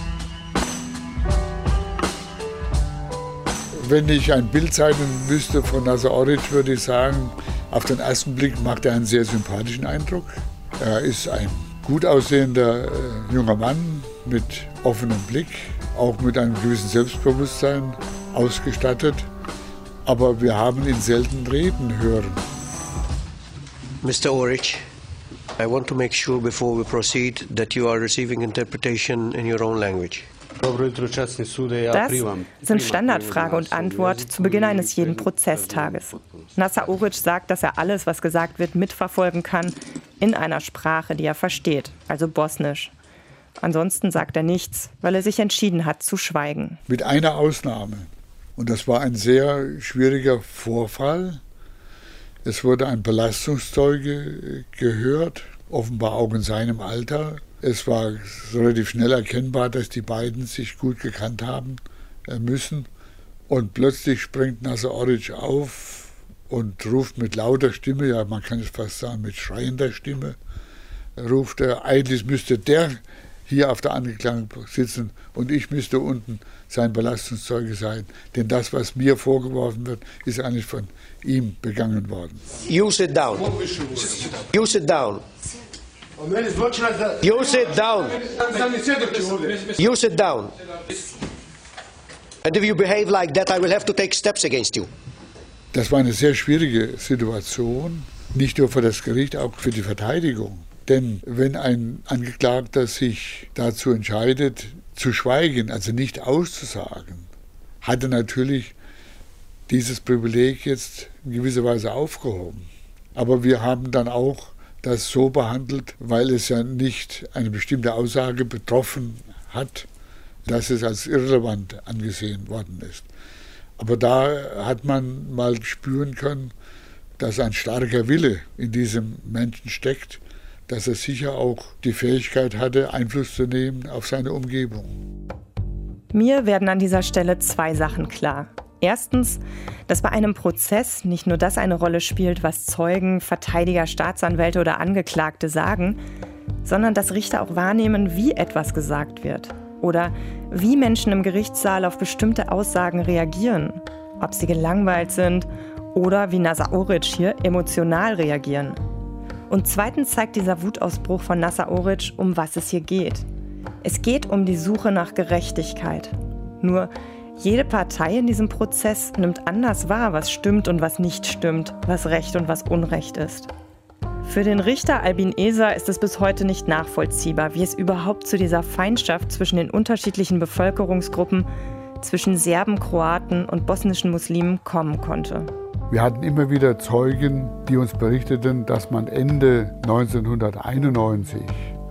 Wenn ich ein Bild zeichnen müsste von Nasser Oric, würde ich sagen, auf den ersten Blick macht er einen sehr sympathischen Eindruck. Er ist ein gut aussehender äh, junger Mann mit offenem Blick, auch mit einem gewissen Selbstbewusstsein ausgestattet. Aber wir haben ihn selten reden hören.
Mister Oric, I want to make sure before we proceed that you are receiving interpretation in your own language.
Das sind Standardfrage und Antwort zu Beginn eines jeden Prozesstages. Nasser Oric sagt, dass er alles, was gesagt wird, mitverfolgen kann, in einer Sprache, die er versteht, also Bosnisch. Ansonsten sagt er nichts, weil er sich entschieden hat, zu schweigen.
Mit einer Ausnahme. Und das war ein sehr schwieriger Vorfall. Es wurde ein Belastungszeuge gehört, offenbar auch in seinem Alter. Es war relativ schnell erkennbar, dass die beiden sich gut gekannt haben müssen. Und plötzlich springt Nasser Oric auf und ruft mit lauter Stimme, ja man kann es fast sagen mit schreiender Stimme, ruft er, eigentlich müsste der hier auf der Angeklagtenbank sitzen und ich müsste unten sein Belastungszeuge sein. Denn das, was mir vorgeworfen wird, ist eigentlich von ihm begangen worden.
You sit down. You sit down. You sit down. You sit down. And if you behave like that, I will have to take steps against you.
Das war eine sehr schwierige Situation, nicht nur für das Gericht, auch für die Verteidigung. Denn wenn ein Angeklagter sich dazu entscheidet, zu schweigen, also nicht auszusagen, hat er natürlich dieses Privileg jetzt in gewisser Weise aufgehoben. Aber wir haben dann auch das so behandelt, weil es ja nicht eine bestimmte Aussage betroffen hat, dass es als irrelevant angesehen worden ist. Aber da hat man mal spüren können, dass ein starker Wille in diesem Menschen steckt, dass er sicher auch die Fähigkeit hatte, Einfluss zu nehmen auf seine Umgebung.
Mir werden an dieser Stelle zwei Sachen klar. Erstens, dass bei einem Prozess nicht nur das eine Rolle spielt, was Zeugen, Verteidiger, Staatsanwälte oder Angeklagte sagen, sondern dass Richter auch wahrnehmen, wie etwas gesagt wird oder wie Menschen im Gerichtssaal auf bestimmte Aussagen reagieren, ob sie gelangweilt sind oder wie Nazar Oric hier emotional reagieren. Und zweitens zeigt dieser Wutausbruch von Nazar Oric, um was es hier geht. Es geht um die Suche nach Gerechtigkeit. Nur jede Partei in diesem Prozess nimmt anders wahr, was stimmt und was nicht stimmt, was Recht und was Unrecht ist. Für den Richter Albin Eser ist es bis heute nicht nachvollziehbar, wie es überhaupt zu dieser Feindschaft zwischen den unterschiedlichen Bevölkerungsgruppen, zwischen Serben, Kroaten und bosnischen Muslimen kommen konnte.
Wir hatten immer wieder Zeugen, die uns berichteten, dass man Ende neunzehnhunderteinundneunzig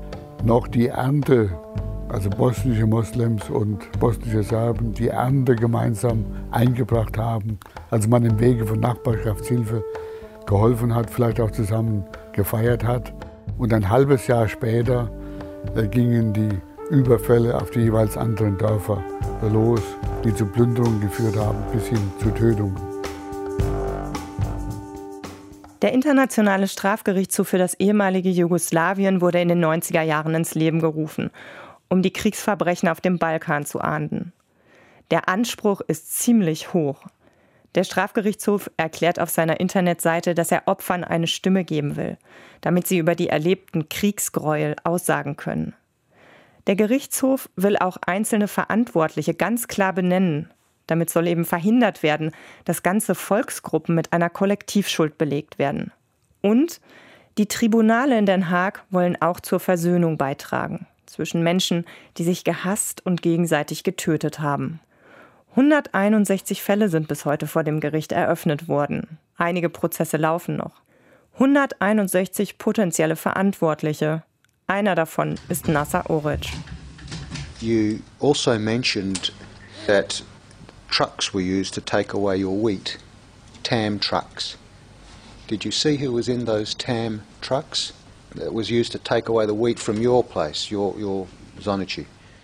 noch die Ernte, also bosnische Moslems und bosnische Serben, die Ernte gemeinsam eingebracht haben. Also man im Wege von Nachbarschaftshilfe geholfen hat, vielleicht auch zusammen gefeiert hat. Und ein halbes Jahr später äh, gingen die Überfälle auf die jeweils anderen Dörfer los, die zu Plünderungen geführt haben, bis hin zu Tötungen.
Der Internationale Strafgerichtshof für das ehemalige Jugoslawien wurde in den neunziger Jahren ins Leben gerufen, um die Kriegsverbrechen auf dem Balkan zu ahnden. Der Anspruch ist ziemlich hoch. Der Strafgerichtshof erklärt auf seiner Internetseite, dass er Opfern eine Stimme geben will, damit sie über die erlebten Kriegsgräuel aussagen können. Der Gerichtshof will auch einzelne Verantwortliche ganz klar benennen. Damit soll eben verhindert werden, dass ganze Volksgruppen mit einer Kollektivschuld belegt werden. Und die Tribunale in Den Haag wollen auch zur Versöhnung beitragen zwischen Menschen, die sich gehasst und gegenseitig getötet haben. hunderteinundsechzig Fälle sind bis heute vor dem Gericht eröffnet worden. Einige Prozesse laufen noch. hunderteinundsechzig potenzielle Verantwortliche. Einer davon ist Nazar Oric.
You also mentioned that trucks were used to take away your wheat, T A M trucks. Did you see who was in those T A M trucks that was used to take away the wheat from your place, your your Zonichi?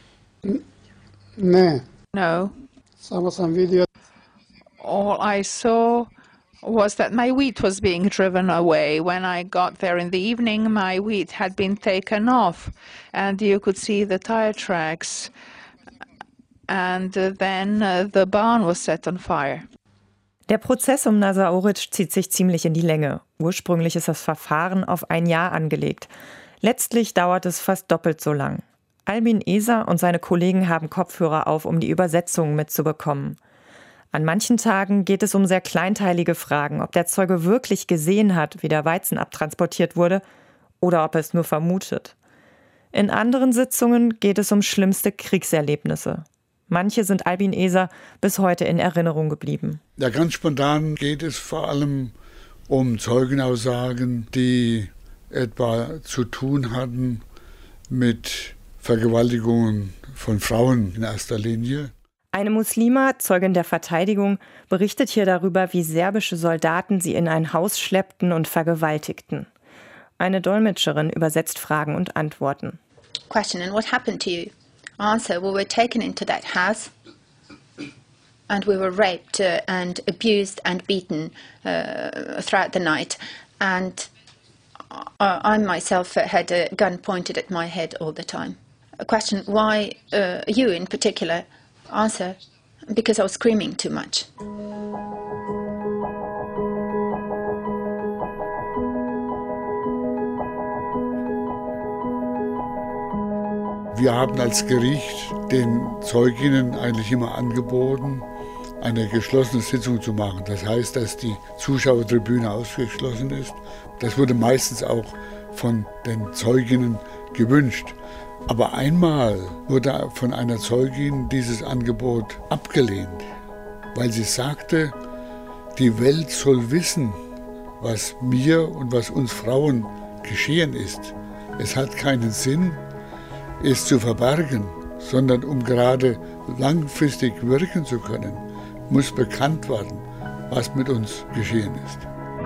No.
No.
Saw some video.
All I saw was that my wheat was being driven away. When I got there in the evening, my wheat had been taken off, and you could see the tire tracks. And uh, then uh, the barn was set on fire.
Der Prozess um Nazar Oric zieht sich ziemlich in die Länge. Ursprünglich ist das Verfahren auf ein Jahr angelegt. Letztlich dauert es fast doppelt so lang. Albin Eser und seine Kollegen haben Kopfhörer auf, um die Übersetzungen mitzubekommen. An manchen Tagen geht es um sehr kleinteilige Fragen, ob der Zeuge wirklich gesehen hat, wie der Weizen abtransportiert wurde, oder ob er es nur vermutet. In anderen Sitzungen geht es um schlimmste Kriegserlebnisse. Manche sind Albin Eser bis heute in Erinnerung geblieben.
Ja, ganz spontan geht es vor allem um Zeugenaussagen, die etwa zu tun hatten mit Vergewaltigungen von Frauen in erster Linie.
Eine Muslima, Zeugin der Verteidigung, berichtet hier darüber, wie serbische Soldaten sie in ein Haus schleppten und vergewaltigten. Eine Dolmetscherin übersetzt Fragen und Antworten.
Question, and what happened to you? Answer, we were taken into that house and we were raped uh, and abused and beaten uh, throughout the night, and uh, I myself had a gun pointed at my head all the time. a question, why uh, you in particular? Answer, because I was screaming too much.
Wir haben als Gericht den Zeuginnen eigentlich immer angeboten, eine geschlossene Sitzung zu machen. Das heißt, dass die Zuschauertribüne ausgeschlossen ist. Das wurde meistens auch von den Zeuginnen gewünscht. Aber einmal wurde von einer Zeugin dieses Angebot abgelehnt, weil sie sagte, die Welt soll wissen, was mir und was uns Frauen geschehen ist. Es hat keinen Sinn, es zu verbergen, sondern um gerade langfristig wirken zu können, muss bekannt werden, was mit uns geschehen ist.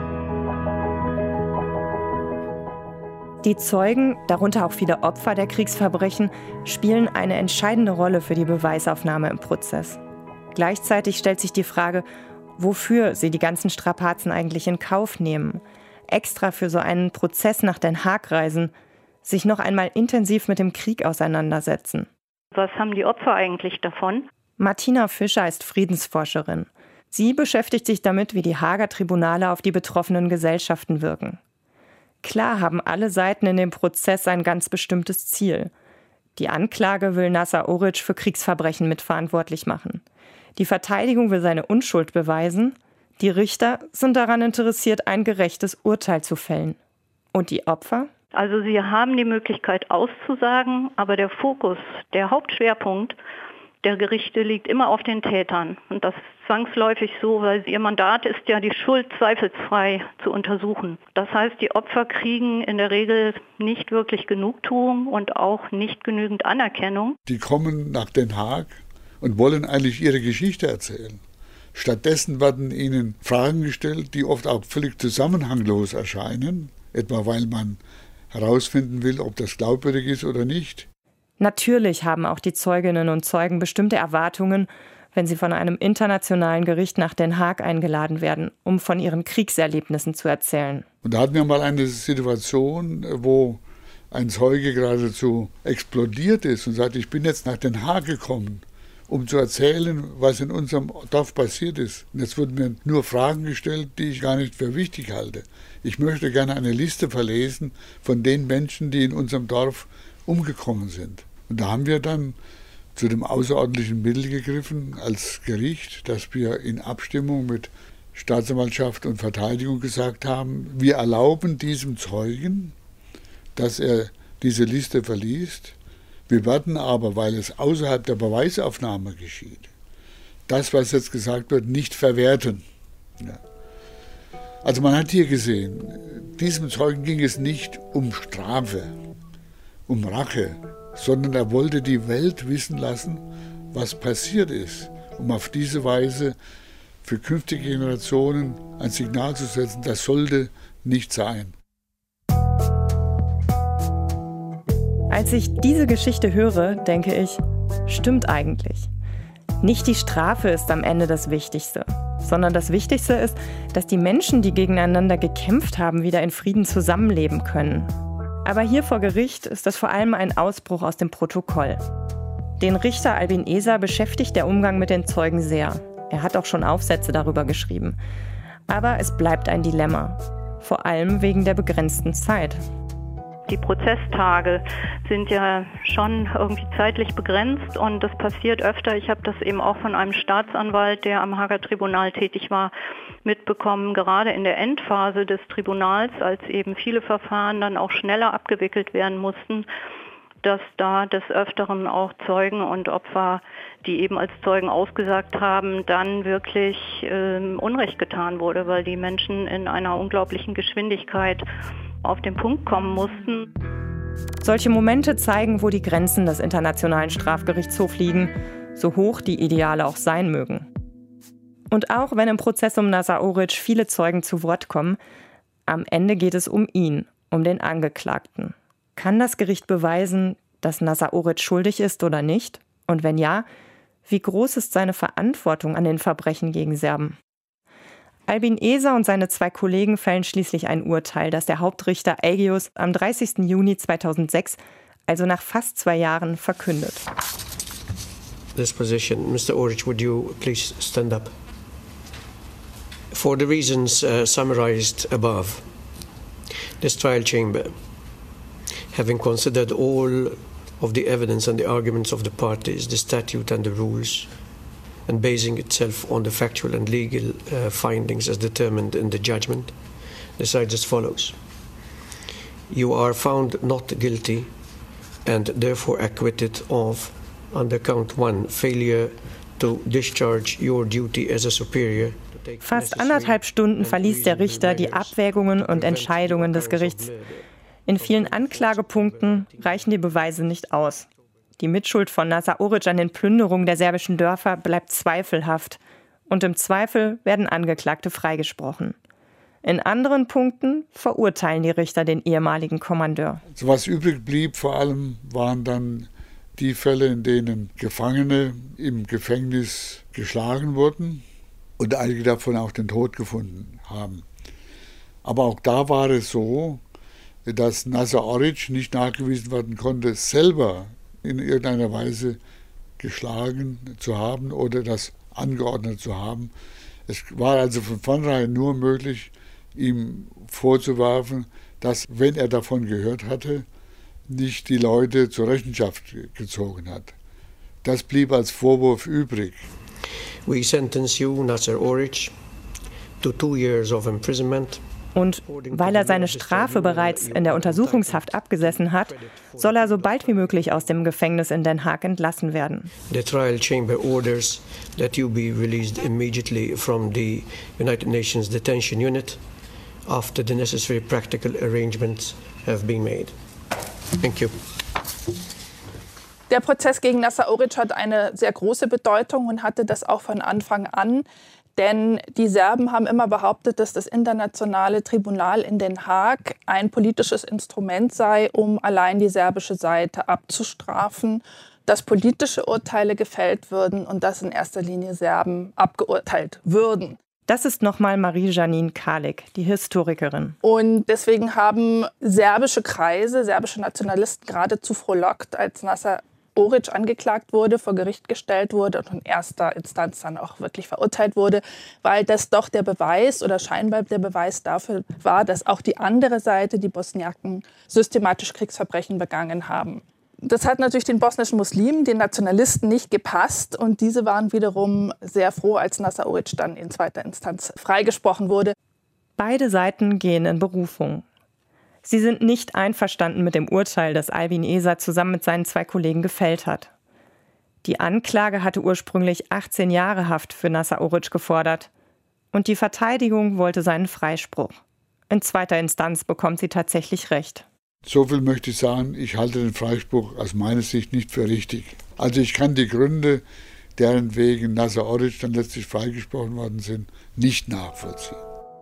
Die Zeugen, darunter auch viele Opfer der Kriegsverbrechen, spielen eine entscheidende Rolle für die Beweisaufnahme im Prozess. Gleichzeitig stellt sich die Frage, wofür sie die ganzen Strapazen eigentlich in Kauf nehmen, extra für so einen Prozess nach Den Haag reisen, sich noch einmal intensiv mit dem Krieg auseinandersetzen.
Was haben die Opfer eigentlich davon?
Martina Fischer ist Friedensforscherin. Sie beschäftigt sich damit, wie die Haager Tribunale auf die betroffenen Gesellschaften wirken. Klar haben alle Seiten in dem Prozess ein ganz bestimmtes Ziel. Die Anklage will Naser Oric für Kriegsverbrechen mitverantwortlich machen. Die Verteidigung will seine Unschuld beweisen. Die Richter sind daran interessiert, ein gerechtes Urteil zu fällen. Und die Opfer?
Also sie haben die Möglichkeit auszusagen, aber der Fokus, der Hauptschwerpunkt der Gerichte liegt immer auf den Tätern. Und das ist zwangsläufig so, weil ihr Mandat ist ja, die Schuld zweifelsfrei zu untersuchen. Das heißt, die Opfer kriegen in der Regel nicht wirklich Genugtuung und auch nicht genügend Anerkennung.
Die kommen nach Den Haag und wollen eigentlich ihre Geschichte erzählen. Stattdessen werden ihnen Fragen gestellt, die oft auch völlig zusammenhanglos erscheinen, etwa weil man herausfinden will, ob das glaubwürdig ist oder nicht.
Natürlich haben auch die Zeuginnen und Zeugen bestimmte Erwartungen, wenn sie von einem internationalen Gericht nach Den Haag eingeladen werden, um von ihren Kriegserlebnissen zu erzählen.
Und da hatten wir mal eine Situation, wo ein Zeuge geradezu explodiert ist und sagt, ich bin jetzt nach Den Haag gekommen, um zu erzählen, was in unserem Dorf passiert ist. Und jetzt wurden mir nur Fragen gestellt, die ich gar nicht für wichtig halte. Ich möchte gerne eine Liste verlesen von den Menschen, die in unserem Dorf umgekommen sind. Und da haben wir dann zu dem außerordentlichen Mittel gegriffen als Gericht, dass wir in Abstimmung mit Staatsanwaltschaft und Verteidigung gesagt haben, wir erlauben diesem Zeugen, dass er diese Liste verliest. Wir werden aber, weil es außerhalb der Beweisaufnahme geschieht, das, was jetzt gesagt wird, nicht verwerten. Ja. Also man hat hier gesehen, diesem Zeugen ging es nicht um Strafe, um Rache, sondern er wollte die Welt wissen lassen, was passiert ist, um auf diese Weise für künftige Generationen ein Signal zu setzen, das sollte nicht sein.
Als ich diese Geschichte höre, denke ich, stimmt eigentlich. Nicht die Strafe ist am Ende das Wichtigste, sondern das Wichtigste ist, dass die Menschen, die gegeneinander gekämpft haben, wieder in Frieden zusammenleben können. Aber hier vor Gericht ist das vor allem ein Ausbruch aus dem Protokoll. Den Richter Albin Eser beschäftigt der Umgang mit den Zeugen sehr. Er hat auch schon Aufsätze darüber geschrieben. Aber es bleibt ein Dilemma, vor allem wegen der begrenzten Zeit.
Die Prozesstage sind ja schon irgendwie zeitlich begrenzt und das passiert öfter. Ich habe das eben auch von einem Staatsanwalt, der am Haager Tribunal tätig war, mitbekommen, gerade in der Endphase des Tribunals, als eben viele Verfahren dann auch schneller abgewickelt werden mussten, dass da des Öfteren auch Zeugen und Opfer, die eben als Zeugen ausgesagt haben, dann wirklich äh, Unrecht getan wurde, weil die Menschen in einer unglaublichen Geschwindigkeit auf den Punkt kommen mussten.
Solche Momente zeigen, wo die Grenzen des Internationalen Strafgerichtshofs liegen, so hoch die Ideale auch sein mögen. Und auch wenn im Prozess um Naser Oric viele Zeugen zu Wort kommen, am Ende geht es um ihn, um den Angeklagten. Kann das Gericht beweisen, dass Naser Oric schuldig ist oder nicht? Und wenn ja, wie groß ist seine Verantwortung an den Verbrechen gegen Serben? Albin Eser und seine zwei Kollegen fällen schließlich ein Urteil, das der Hauptrichter Aegius am dreißigsten Juni zweitausendsechs also nach fast zwei Jahren, verkündet.
This position, Mister Oric, would you please stand up? For the reasons uh, summarized above, this trial chamber, having considered all of the evidence and the arguments of the parties, the statute and the rules, and basing itself on the factual and legal uh, findings as determined in the judgment, decides as follows. You are found not guilty and therefore acquitted of, under count one, failure to discharge your duty as a superior.
Fast anderthalb Stunden verließ der Richter die Abwägungen und Entscheidungen des Gerichts. In vielen Anklagepunkten reichen die Beweise nicht aus. Die Mitschuld von Naser Oric an den Plünderungen der serbischen Dörfer bleibt zweifelhaft. Und im Zweifel werden Angeklagte freigesprochen. In anderen Punkten verurteilen die Richter den ehemaligen Kommandeur.
So was übrig blieb vor allem waren dann die Fälle, in denen Gefangene im Gefängnis geschlagen wurden und einige davon auch den Tod gefunden haben. Aber auch da war es so, dass Naser Oric nicht nachgewiesen werden konnte, selber in irgendeiner Weise geschlagen zu haben oder das angeordnet zu haben. Es war also von vornherein nur möglich, ihm vorzuwerfen, dass, wenn er davon gehört hatte, nicht die Leute zur Rechenschaft gezogen hat. Das blieb als Vorwurf übrig.
We sentence you, Naser Oric, to two years of imprisonment.
Und weil er seine Strafe bereits in der Untersuchungshaft abgesessen hat, soll er so bald wie möglich aus dem Gefängnis in Den Haag entlassen werden.
The trial chamber orders that you be released immediately from the United Nations Detention Unit after the necessary practical arrangements have been made. Thank you.
Der Prozess gegen Naser Oric hat eine sehr große Bedeutung und hatte das auch von Anfang an. Denn die Serben haben immer behauptet, dass das internationale Tribunal in Den Haag ein politisches Instrument sei, um allein die serbische Seite abzustrafen, dass politische Urteile gefällt würden und dass in erster Linie Serben abgeurteilt würden.
Das ist nochmal Marie-Janine Kalik, die Historikerin.
Und deswegen haben serbische Kreise, serbische Nationalisten geradezu frohlockt, als Naser Oric angeklagt wurde, vor Gericht gestellt wurde und in erster Instanz dann auch wirklich verurteilt wurde, weil das doch der Beweis oder scheinbar der Beweis dafür war, dass auch die andere Seite, die Bosniaken, systematisch Kriegsverbrechen begangen haben. Das hat natürlich den bosnischen Muslimen, den Nationalisten nicht gepasst und diese waren wiederum sehr froh, als Naser Oric dann in zweiter Instanz freigesprochen wurde.
Beide Seiten gehen in Berufung. Sie sind nicht einverstanden mit dem Urteil, das Albin Eser zusammen mit seinen zwei Kollegen gefällt hat. Die Anklage hatte ursprünglich achtzehn Jahre Haft für Naser Oric gefordert und die Verteidigung wollte seinen Freispruch. In zweiter Instanz bekommt sie tatsächlich Recht.
So viel möchte ich sagen, ich halte den Freispruch aus meiner Sicht nicht für richtig. Also ich kann die Gründe, deren wegen Naser Oric dann letztlich freigesprochen worden sind, nicht nachvollziehen.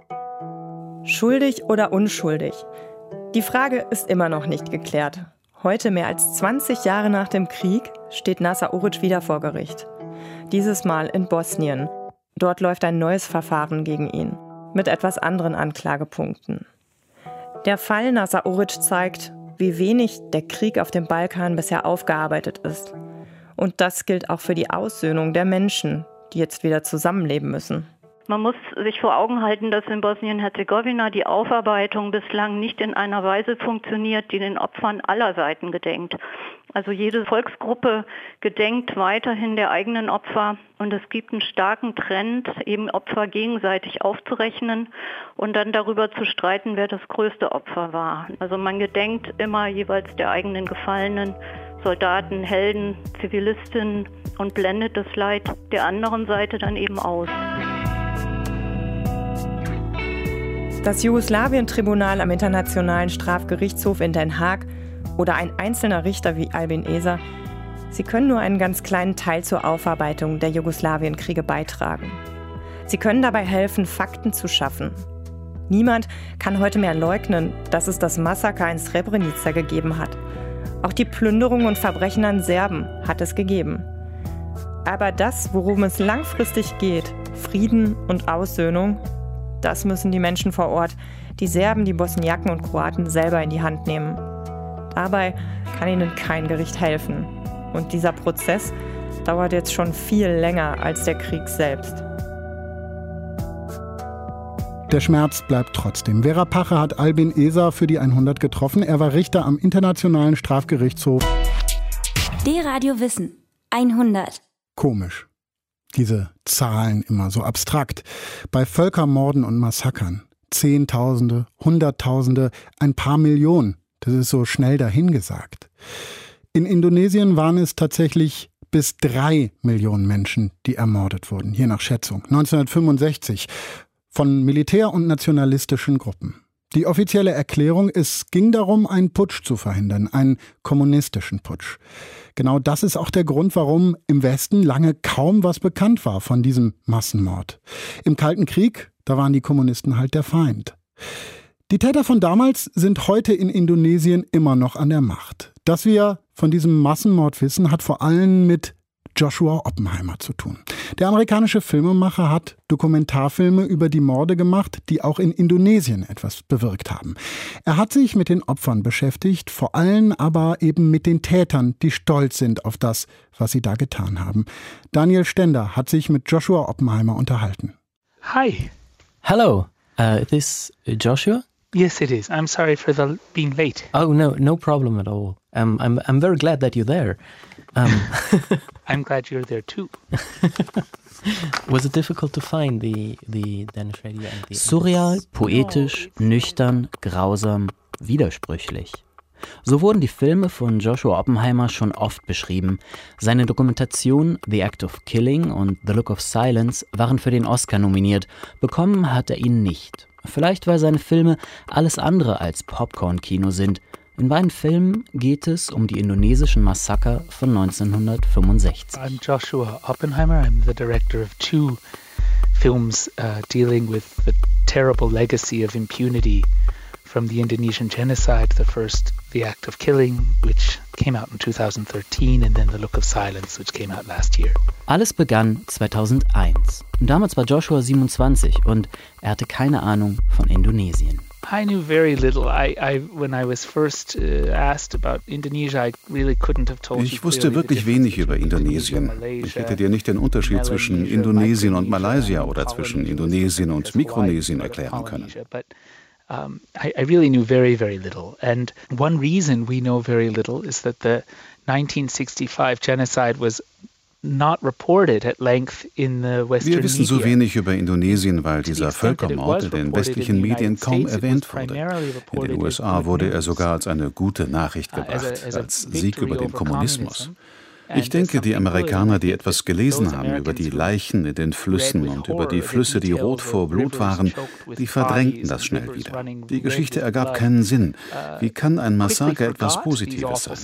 Schuldig oder unschuldig? Die Frage ist immer noch nicht geklärt. Heute, mehr als zwanzig Jahre nach dem Krieg, steht Naser Oric wieder vor Gericht. Dieses Mal in Bosnien. Dort läuft ein neues Verfahren gegen ihn, mit etwas anderen Anklagepunkten. Der Fall Naser Oric zeigt, wie wenig der Krieg auf dem Balkan bisher aufgearbeitet ist. Und das gilt auch für die Aussöhnung der Menschen, die jetzt wieder zusammenleben müssen.
Man muss sich vor Augen halten, dass in Bosnien-Herzegowina die Aufarbeitung bislang nicht in einer Weise funktioniert, die den Opfern aller Seiten gedenkt. Also jede Volksgruppe gedenkt weiterhin der eigenen Opfer und es gibt einen starken Trend, eben Opfer gegenseitig aufzurechnen und dann darüber zu streiten, wer das größte Opfer war. Also man gedenkt immer jeweils der eigenen Gefallenen, Soldaten, Helden, Zivilistinnen und blendet das Leid der anderen Seite dann eben aus.
Das Jugoslawien-Tribunal am Internationalen Strafgerichtshof in Den Haag oder ein einzelner Richter wie Albin Eser, sie können nur einen ganz kleinen Teil zur Aufarbeitung der Jugoslawienkriege beitragen. Sie können dabei helfen, Fakten zu schaffen. Niemand kann heute mehr leugnen, dass es das Massaker in Srebrenica gegeben hat. Auch die Plünderung und Verbrechen an Serben hat es gegeben. Aber das, worum es langfristig geht, Frieden und Aussöhnung, das müssen die Menschen vor Ort, die Serben, die Bosniaken und Kroaten selber in die Hand nehmen. Dabei kann ihnen kein Gericht helfen. Und dieser Prozess dauert jetzt schon viel länger als der Krieg selbst.
Der Schmerz bleibt trotzdem. Vera Pache hat Albin Eser für die hundert getroffen. Er war Richter am Internationalen Strafgerichtshof.
D-Radio Wissen hundert.
Komisch. Diese Zahlen immer so abstrakt. Bei Völkermorden und Massakern. Zehntausende, Hunderttausende, ein paar Millionen. Das ist so schnell dahingesagt. In Indonesien waren es tatsächlich bis drei Millionen Menschen, die ermordet wurden, je nach Schätzung. neunzehnhundertfünfundsechzig. Von Militär- und nationalistischen Gruppen. Die offizielle Erklärung, es ging darum, einen Putsch zu verhindern, einen kommunistischen Putsch. Genau das ist auch der Grund, warum im Westen lange kaum was bekannt war von diesem Massenmord. Im Kalten Krieg, da waren die Kommunisten halt der Feind. Die Täter von damals sind heute in Indonesien immer noch an der Macht. Dass wir von diesem Massenmord wissen, hat vor allem mit Joshua Oppenheimer zu tun. Der amerikanische Filmemacher hat Dokumentarfilme über die Morde gemacht, die auch in Indonesien etwas bewirkt haben. Er hat sich mit den Opfern beschäftigt, vor allem aber eben mit den Tätern, die stolz sind auf das, was sie da getan haben. Daniel Stender hat sich mit Joshua Oppenheimer unterhalten.
Hi.
Hello. Uh, is this Joshua?
Yes, it is. I'm sorry for the being late.
Oh, no, no problem at all. Um, I'm, I'm very glad that you're there. Um,
I'm glad you're there too.
Was it difficult to find the the Danish radio and the
Surreal, poetisch, nüchtern, grausam, widersprüchlich. So wurden die Filme von Joshua Oppenheimer schon oft beschrieben. Seine Dokumentation The Act of Killing und The Look of Silence waren für den Oscar nominiert. Bekommen hat er ihn nicht. Vielleicht, weil seine Filme alles andere als Popcorn-Kino sind. In beiden Filmen geht es um die indonesischen Massaker von neunzehnhundertfünfundsechzig.
I'm Joshua Oppenheimer. I'm the director of two films uh, dealing with the terrible legacy of impunity from the Indonesian genocide. The first, The Act of Killing, which came out in two thousand thirteen, and then The Look of Silence, which came out last year.
Alles begann zweitausendeins. Damals war Joshua siebenundzwanzig und er hatte keine Ahnung von Indonesien.
I knew very little. I, I, when I was first uh, asked about Indonesia, I really couldn't have told you.
Ich wusste wirklich wenig über Indonesien. Ich hätte dir nicht den Unterschied zwischen Indonesien und Malaysia oder zwischen Indonesien und Mikronesien erklären können.
Um, I, I really knew very, very little. And one reason we know very little is that the nineteen sixty-five genocide was not reported at length in the Western
Wir wissen so
media.
wenig über Indonesien, weil dieser Völkermord in den westlichen Medien kaum erwähnt wurde. In den U S A wurde er sogar als eine gute Nachricht gebracht, als Sieg über den Kommunismus. Ich denke, die Amerikaner, die etwas gelesen haben über die Leichen in den Flüssen und über die Flüsse, die rot vor Blut waren, die verdrängten das schnell wieder. Die Geschichte ergab keinen Sinn. Wie kann ein Massaker etwas Positives sein?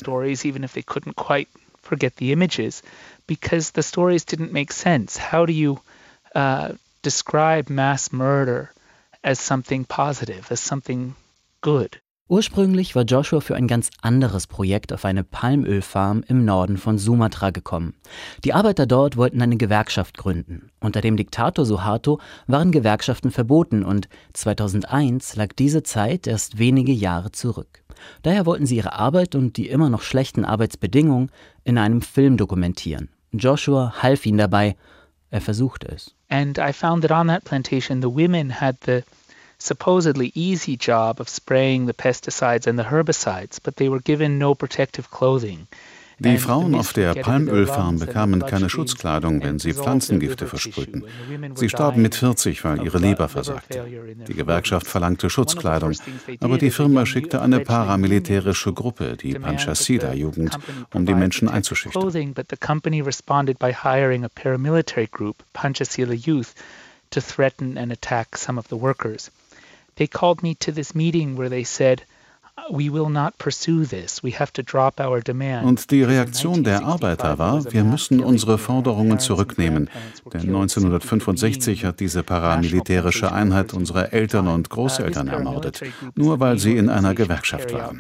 Forget the images because the stories didn't make sense. How do you uh, describe mass murder as something positive, as something good?
Ursprünglich war Joshua für ein ganz anderes Projekt auf eine Palmölfarm im Norden von Sumatra gekommen. Die Arbeiter dort wollten eine Gewerkschaft gründen. Unter dem Diktator Suharto waren Gewerkschaften verboten und zweitausendeins lag diese Zeit erst wenige Jahre zurück. Daher wollten sie ihre Arbeit und die immer noch schlechten Arbeitsbedingungen in einem Film dokumentieren. Joshua half ihnen dabei. Er versuchte es.
And I found that on that plantation the women had the supposedly easy job of spraying the pesticides and the herbicides, but they were given no protective clothing.
Die Frauen auf der Palmölfarm bekamen keine Schutzkleidung, wenn sie Pflanzengifte versprühten. Sie starben mit vierzig, weil ihre Leber versagte. Die Gewerkschaft verlangte Schutzkleidung, aber die Firma schickte eine paramilitärische Gruppe, die Panchasila-Jugend, um die Menschen einzuschüchtern.
But the company responded by hiring a paramilitary group, Panchasila Youth, to threaten and attack some of the workers. They called me to this meeting where they said, we will not pursue this. We have to drop our demand.
Und die Reaktion der Arbeiter war, wir müssen unsere Forderungen zurücknehmen, denn neunzehnhundertfünfundsechzig hat diese paramilitärische Einheit unsere Eltern und Großeltern ermordet, nur weil sie in einer Gewerkschaft waren.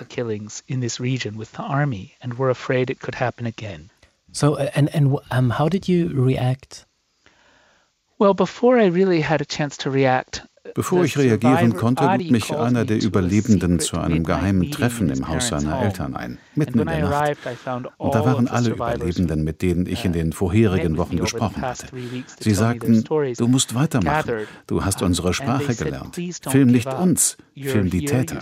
So, and, and um, how did you react?
Well, before I really had a chance to react,
Bevor ich reagieren konnte, lud mich einer der Überlebenden zu einem geheimen Treffen im Haus seiner Eltern ein, mitten in der Nacht. Und da waren alle Überlebenden, mit denen ich in den vorherigen Wochen gesprochen hatte. Sie sagten, du musst weitermachen, du hast unsere Sprache gelernt. Film nicht uns, film die Täter.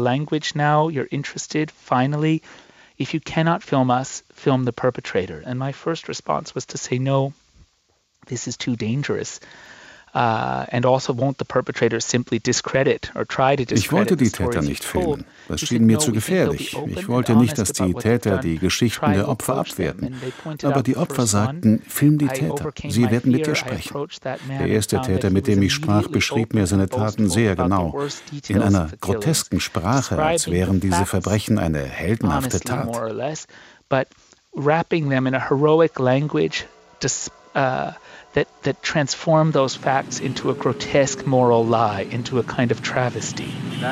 If you cannot film us, film the perpetrator. And my first response was to say, no, this is too dangerous. Uh, and also won't the perpetrator simply discredit or try to discredit.
Ich wollte die Täter nicht filmen. Das schien mir zu gefährlich. Ich wollte nicht, dass die Täter die Geschichten der Opfer abwerten. Aber die Opfer sagten, film die Täter. Sie werden mit dir sprechen. Der erste Täter, mit dem ich sprach, beschrieb mir seine Taten sehr genau. In einer grotesken Sprache, als wären diese Verbrechen eine heldenhafte Tat.
But wrapping them in a heroic language, uh, That, that transform those facts into a grotesque moral lie, into a kind of travesty.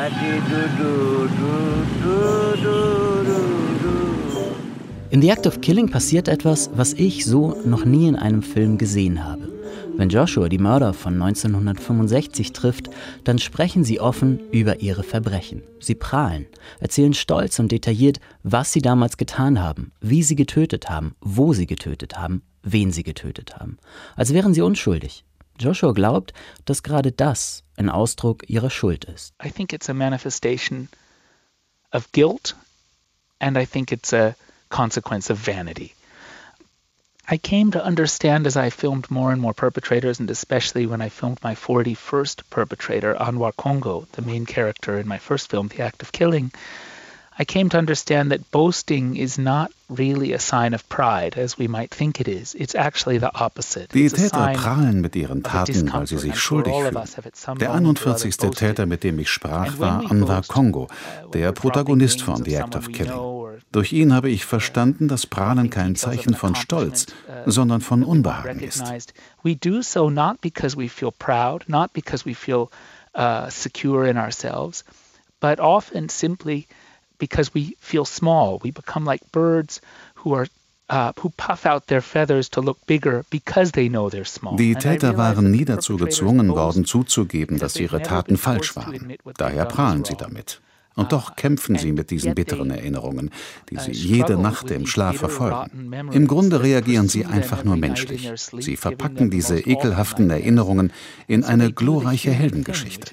In The Act of Killing passiert etwas, was ich so noch nie in einem Film gesehen habe. Wenn Joshua die Mörder von neunzehnhundertfünfundsechzig trifft, dann sprechen sie offen über ihre Verbrechen. Sie prahlen, erzählen stolz und detailliert, was sie damals getan haben, wie sie getötet haben, wo sie getötet haben, wen sie getötet haben. Als wären sie unschuldig. Joshua glaubt, dass gerade das ein Ausdruck ihrer Schuld ist.
I think it's a manifestation of guilt and I think it's a consequence of vanity. I came to understand as I filmed more and more perpetrators, and especially when I filmed my forty-first perpetrator, Anwar Congo, the main character in my first film, The Act of Killing, I came to understand that boasting is not really a sign of pride, as we might think it is. It's actually the opposite.
Die Täter prahlen mit ihren Taten, weil sie sich schuldig fühlen. Der einundvierzigste Täter, mit dem ich sprach, war Anwar Congo, der Protagonist von The Act of Killing. Durch ihn habe ich verstanden, dass Prahlen kein Zeichen von Stolz, sondern von Unbehagen ist.
We do so not because we feel proud, not because we feel uh, secure in ourselves, but often simply because we feel small. We become like birds who are uh, who puff out their feathers to look bigger because they know they're small.
Die Täter waren nie dazu gezwungen worden, zuzugeben, dass ihre Taten falsch waren. Daher prahlen sie damit. Und doch kämpfen sie mit diesen bitteren Erinnerungen, die sie jede Nacht im Schlaf verfolgen. Im Grunde reagieren sie einfach nur menschlich. Sie verpacken diese ekelhaften Erinnerungen in eine glorreiche Heldengeschichte.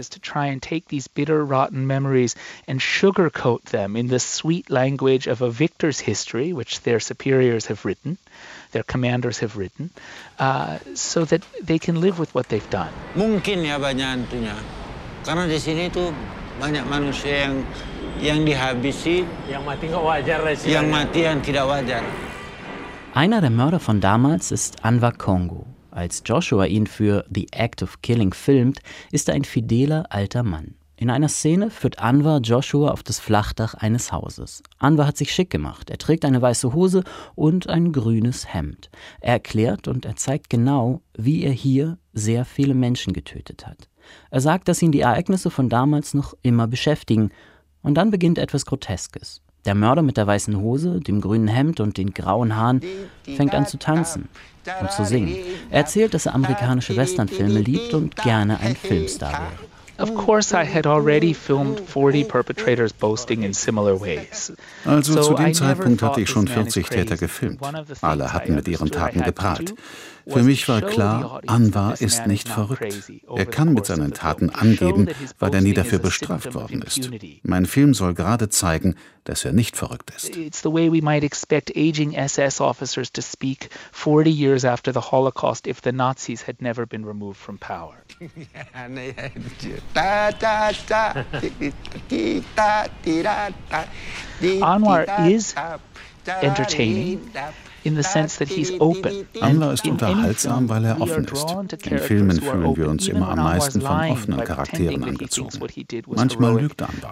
Their commanders have written, uh, so that they can live with what they've done.
Mungkin ya banyak hantunya, karena di sini tuh banyak manusia yang yang dihabisi, yang mati nggak wajar lah sih. Yang mati yang tidak wajar.
Einer der Mörder von damals ist Anwar Congo. Als Joshua ihn für The Act of Killing filmt, ist er ein fideler alter Mann. In einer Szene führt Anwar Joshua auf das Flachdach eines Hauses. Anwar hat sich schick gemacht. Er trägt eine weiße Hose und ein grünes Hemd. Er erklärt und er zeigt genau, wie er hier sehr viele Menschen getötet hat. Er sagt, dass ihn die Ereignisse von damals noch immer beschäftigen. Und dann beginnt etwas Groteskes. Der Mörder mit der weißen Hose, dem grünen Hemd und den grauen Haaren fängt an zu tanzen und zu singen. Er erzählt, dass er amerikanische Westernfilme liebt und gerne ein Filmstar wäre.
Of course, I had already filmed forty perpetrators boasting in similar ways.
Also zu dem Zeitpunkt hatte ich schon vierzig Täter gefilmt. Alle hatten mit ihren Taten geprahlt. Für mich war klar, Anwar ist nicht verrückt. Er kann mit seinen Taten angeben, weil er nie dafür bestraft worden ist. Mein Film soll gerade zeigen, dass er nicht verrückt ist.
It's the way we might expect aging S S officers to speak forty years after the Holocaust if the Nazis had never been removed from power. Anwar is entertaining in the sense that he's open.
Anwar ist unterhaltsam, weil er offen ist. In Filmen fühlen wir uns immer am meisten von offenen Charakteren angezogen. Manchmal lügt Anwar.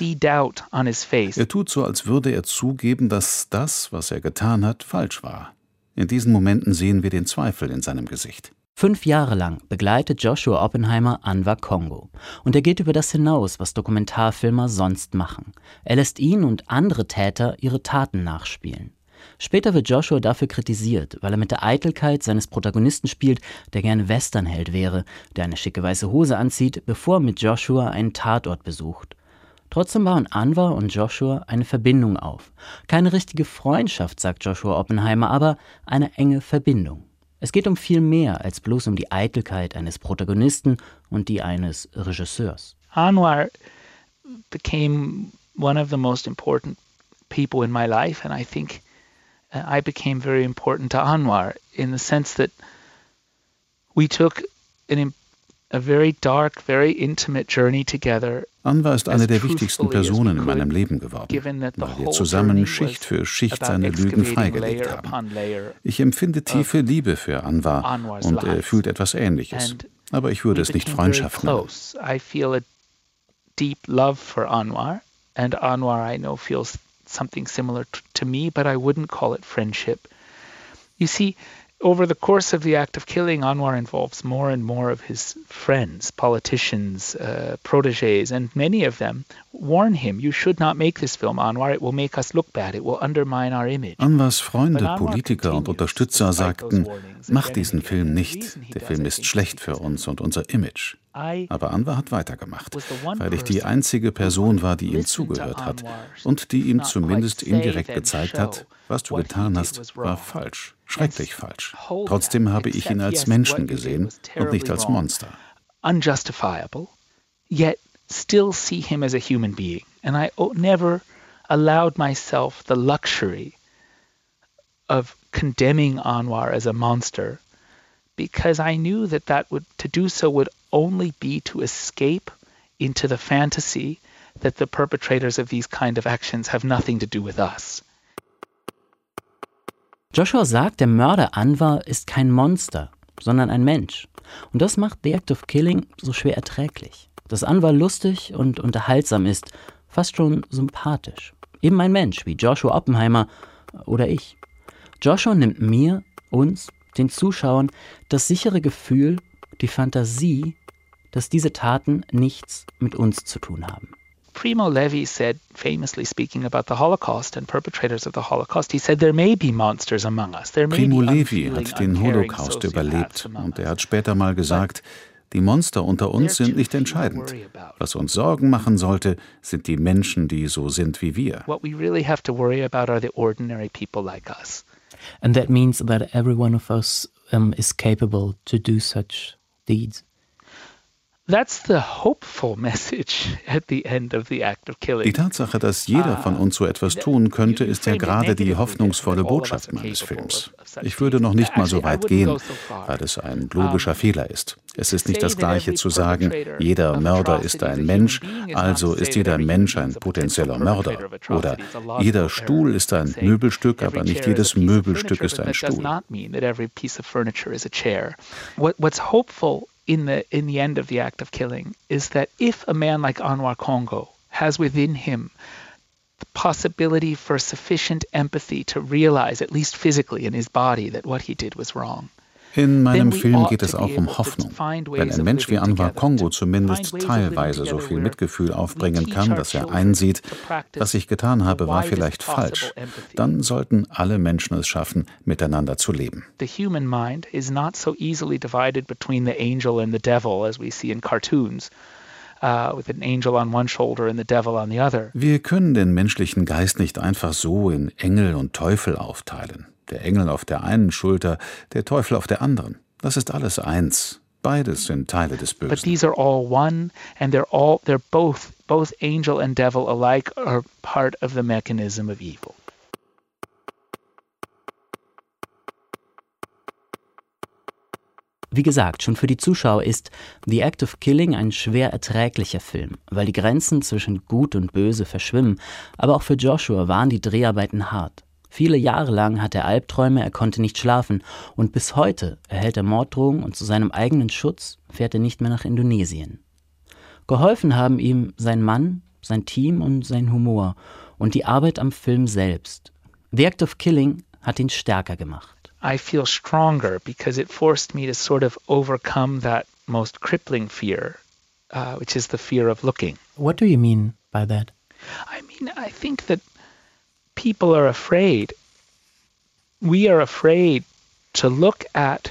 Er tut so, als würde er zugeben, dass das, was er getan hat, falsch war. In diesen Momenten sehen wir den Zweifel in seinem Gesicht.
Fünf Jahre lang begleitet Joshua Oppenheimer Anwar Congo. Und er geht über das hinaus, was Dokumentarfilmer sonst machen. Er lässt ihn und andere Täter ihre Taten nachspielen. Später wird Joshua dafür kritisiert, weil er mit der Eitelkeit seines Protagonisten spielt, der gerne Westernheld wäre, der eine schicke weiße Hose anzieht, bevor er mit Joshua einen Tatort besucht. Trotzdem bauen Anwar und Joshua eine Verbindung auf. Keine richtige Freundschaft, sagt Joshua Oppenheimer, aber eine enge Verbindung. Es geht um viel mehr als bloß um die Eitelkeit eines Protagonisten und die eines Regisseurs.
Anwar became one of the most important people in my life, and I think uh, I became very important to Anwar in the sense that we took an, a very dark, very intimate journey together.
Anwar ist eine der wichtigsten Personen in meinem Leben geworden, weil wir zusammen Schicht für Schicht seine Lügen freigelegt haben. Ich empfinde tiefe Liebe für Anwar und er fühlt etwas Ähnliches, aber ich würde es nicht Freundschaft nennen.
I feel a deep love for Anwar, and Anwar I know feels something similar t- to me, but I wouldn't call it friendship. You see, over the course of the act of killing, Anwar involves more and more of his friends, politicians, uh, protégés, and many of them warn him, you should not make this film, Anwar, it will make us look bad, it will undermine our image.
Anwars Freunde, Politiker und Unterstützer sagten, mach diesen Film nicht, der Film ist schlecht für uns und unser Image. Aber Anwar hat weitergemacht, weil ich die einzige Person war, die ihm zugehört hat und die ihm zumindest indirekt gezeigt hat, was du getan hast, war falsch, schrecklich falsch. Trotzdem habe ich ihn als Menschen gesehen und nicht als Monster.
Unjustifiable, yet still see him as a human being. And I never allowed myself the luxury of condemning Anwar as a monster, because I knew that that would to do so would only be to escape into the fantasy that the perpetrators of these kind of actions have nothing to do with us.
Joshua sagt, der Mörder Anwar ist kein Monster, sondern ein Mensch. Und das macht The Act of Killing so schwer erträglich. Dass Anwar lustig und unterhaltsam ist, fast schon sympathisch. Eben ein Mensch wie Joshua Oppenheimer oder ich. Joshua nimmt mir, uns, den Zuschauern, das sichere Gefühl, die Fantasie, dass diese Taten nichts mit uns zu tun haben.
Primo Levi said, famously speaking about the Holocaust and perpetrators of the Holocaust, he said there may be monsters among us. There may
Primo
be
Levi hat den Holocaust überlebt und er hat später mal gesagt, die Monster unter uns sind nicht entscheidend. Was uns Sorgen machen sollte, sind die Menschen, die so sind wie wir.
What we really have to worry about are the ordinary people like us.
And that means that every one of us um, is capable to do such deeds.
That's the hopeful message at the end of the act of killing.
Die Tatsache, dass jeder von uns so etwas tun könnte, ist ja gerade die hoffnungsvolle Botschaft meines Films. Ich würde noch nicht mal so weit gehen, weil es ein logischer Fehler ist. Es ist nicht das Gleiche zu sagen, jeder Mörder ist ein Mensch, also ist jeder Mensch ein potenzieller Mörder. Oder jeder Stuhl ist ein Möbelstück, aber nicht jedes Möbelstück ist ein Stuhl.
What's hopeful in the in the end of the act of killing is that if a man like Anwar Congo has within him the possibility for sufficient empathy to realize, at least physically in his body, that what he did was wrong.
In meinem Film geht es auch um Hoffnung. Wenn ein Mensch wie Anwar Congo zumindest teilweise so viel Mitgefühl aufbringen kann, dass er einsieht, was ich getan habe, war vielleicht falsch, dann sollten alle Menschen es schaffen, miteinander zu leben.
The human mind is not so easily divided between the angel and the devil as we see in cartoons. Uh, with an angel on one shoulder and the devil on the other.
Wir können den menschlichen Geist nicht einfach so in Engel und Teufel aufteilen. Der Engel auf der einen Schulter, der Teufel auf der anderen. Das ist alles eins. Beides sind Teile des Bösen.
But these are all one, and they're all they're both both angel and devil alike are part of the mechanism of evil.
Wie gesagt, schon für die Zuschauer ist The Act of Killing ein schwer erträglicher Film, weil die Grenzen zwischen Gut und Böse verschwimmen. Aber auch für Joshua waren die Dreharbeiten hart. Viele Jahre lang hatte er Albträume, er konnte nicht schlafen und bis heute erhält er Morddrohungen und zu seinem eigenen Schutz fährt er nicht mehr nach Indonesien. Geholfen haben ihm sein Mann, sein Team und sein Humor und die Arbeit am Film selbst. The Act of Killing hat ihn stärker gemacht.
I feel stronger because it forced me to sort of overcome that most crippling fear, uh, which is the fear of looking.
What do you mean by that?
I mean, I think that people are afraid we are afraid to look at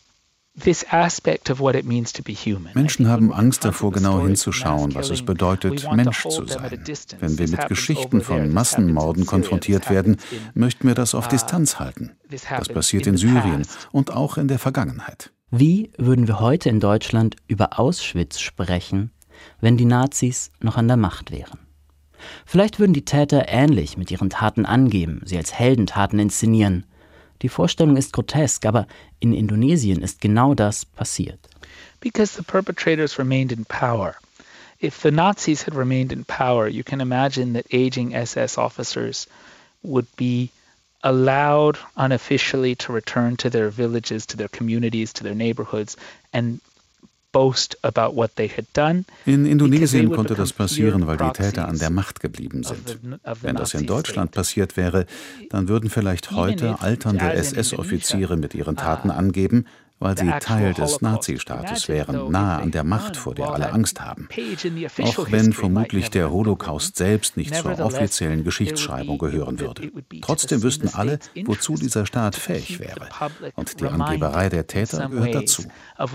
this aspect of what it means to be human.
Menschen haben Angst davor, genau hinzuschauen, was es bedeutet, Mensch zu sein. Wenn wir mit Geschichten von Massenmorden konfrontiert werden, möchten wir das auf Distanz halten. Das passiert in Syrien und auch in der Vergangenheit.
Wie würden wir heute in Deutschland über Auschwitz sprechen, wenn die Nazis noch an der Macht wären? Vielleicht würden die Täter ähnlich mit ihren Taten angeben, sie als Heldentaten inszenieren. Die Vorstellung ist grotesk, aber in Indonesien ist genau das passiert.
Because the perpetrators remained in power. If the Nazis had remained in power, you can imagine that aging S S officers would be allowed unofficially to return to their villages, to their communities, to their neighborhoods and boast about what they had done.
In Indonesien konnte das passieren, weil die Täter an der Macht geblieben sind. Wenn das in Deutschland passiert wäre, dann würden vielleicht heute alternde S S-Offiziere mit ihren Taten angeben, weil sie Teil des Nazi-Staates wären, nahe an der Macht, vor der alle Angst haben. Auch wenn vermutlich der Holocaust selbst nicht zur offiziellen Geschichtsschreibung gehören würde. Trotzdem wüssten alle, wozu dieser Staat fähig wäre. Und die Angeberei der Täter gehört dazu.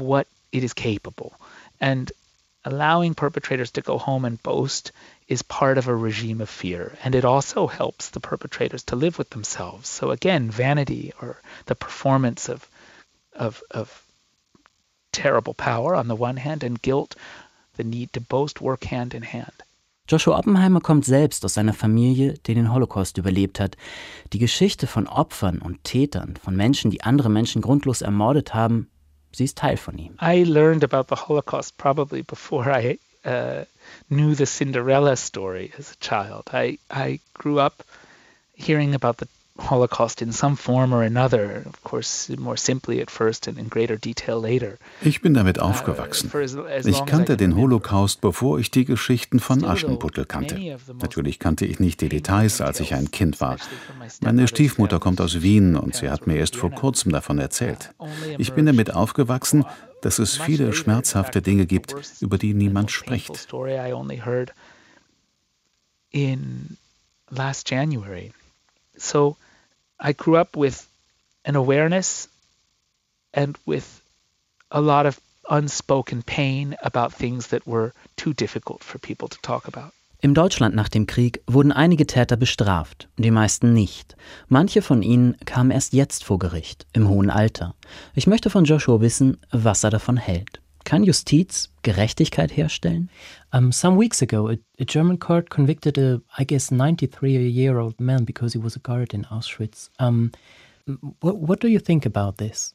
It is capable. And allowing perpetrators to go home and boast is part of a regime of fear. And it also helps the perpetrators to live with themselves. So again, vanity or the performance of, of, of terrible power on the one hand and guilt, the need to boast, work hand in hand.
Joshua Oppenheimer kommt selbst aus einer Familie, die den Holocaust überlebt hat. Die Geschichte von Opfern und Tätern, von Menschen, die andere Menschen grundlos ermordet haben, sie ist Teil von ihm.
I learned about the Holocaust probably before I uh, knew the Cinderella story as a child. I, I grew up hearing about the Holocaust in some form or another, of course more simply at first and in greater detail later.
Ich bin damit aufgewachsen. Ich kannte den Holocaust, bevor ich die Geschichten von Aschenputtel kannte. Natürlich kannte ich nicht die Details, als ich ein Kind war. Meine Stiefmutter kommt aus Wien und sie hat mir erst vor kurzem davon erzählt. Ich bin damit aufgewachsen, dass es viele schmerzhafte Dinge gibt, über die niemand spricht.
In last January. So I grew up with an awareness and with a lot of unspoken pain about things that were too difficult for people to talk about.
Im Deutschland nach dem Krieg wurden einige Täter bestraft, die meisten nicht. Manche von ihnen kamen erst jetzt vor Gericht, im hohen Alter. Ich möchte von Joshua wissen, was er davon hält. Kann Justiz Gerechtigkeit herstellen?
Um, some weeks ago, a, a German court convicted a, I guess, ninety-three-year-old man because he was a guard in Auschwitz. Um, what, what do you think about this?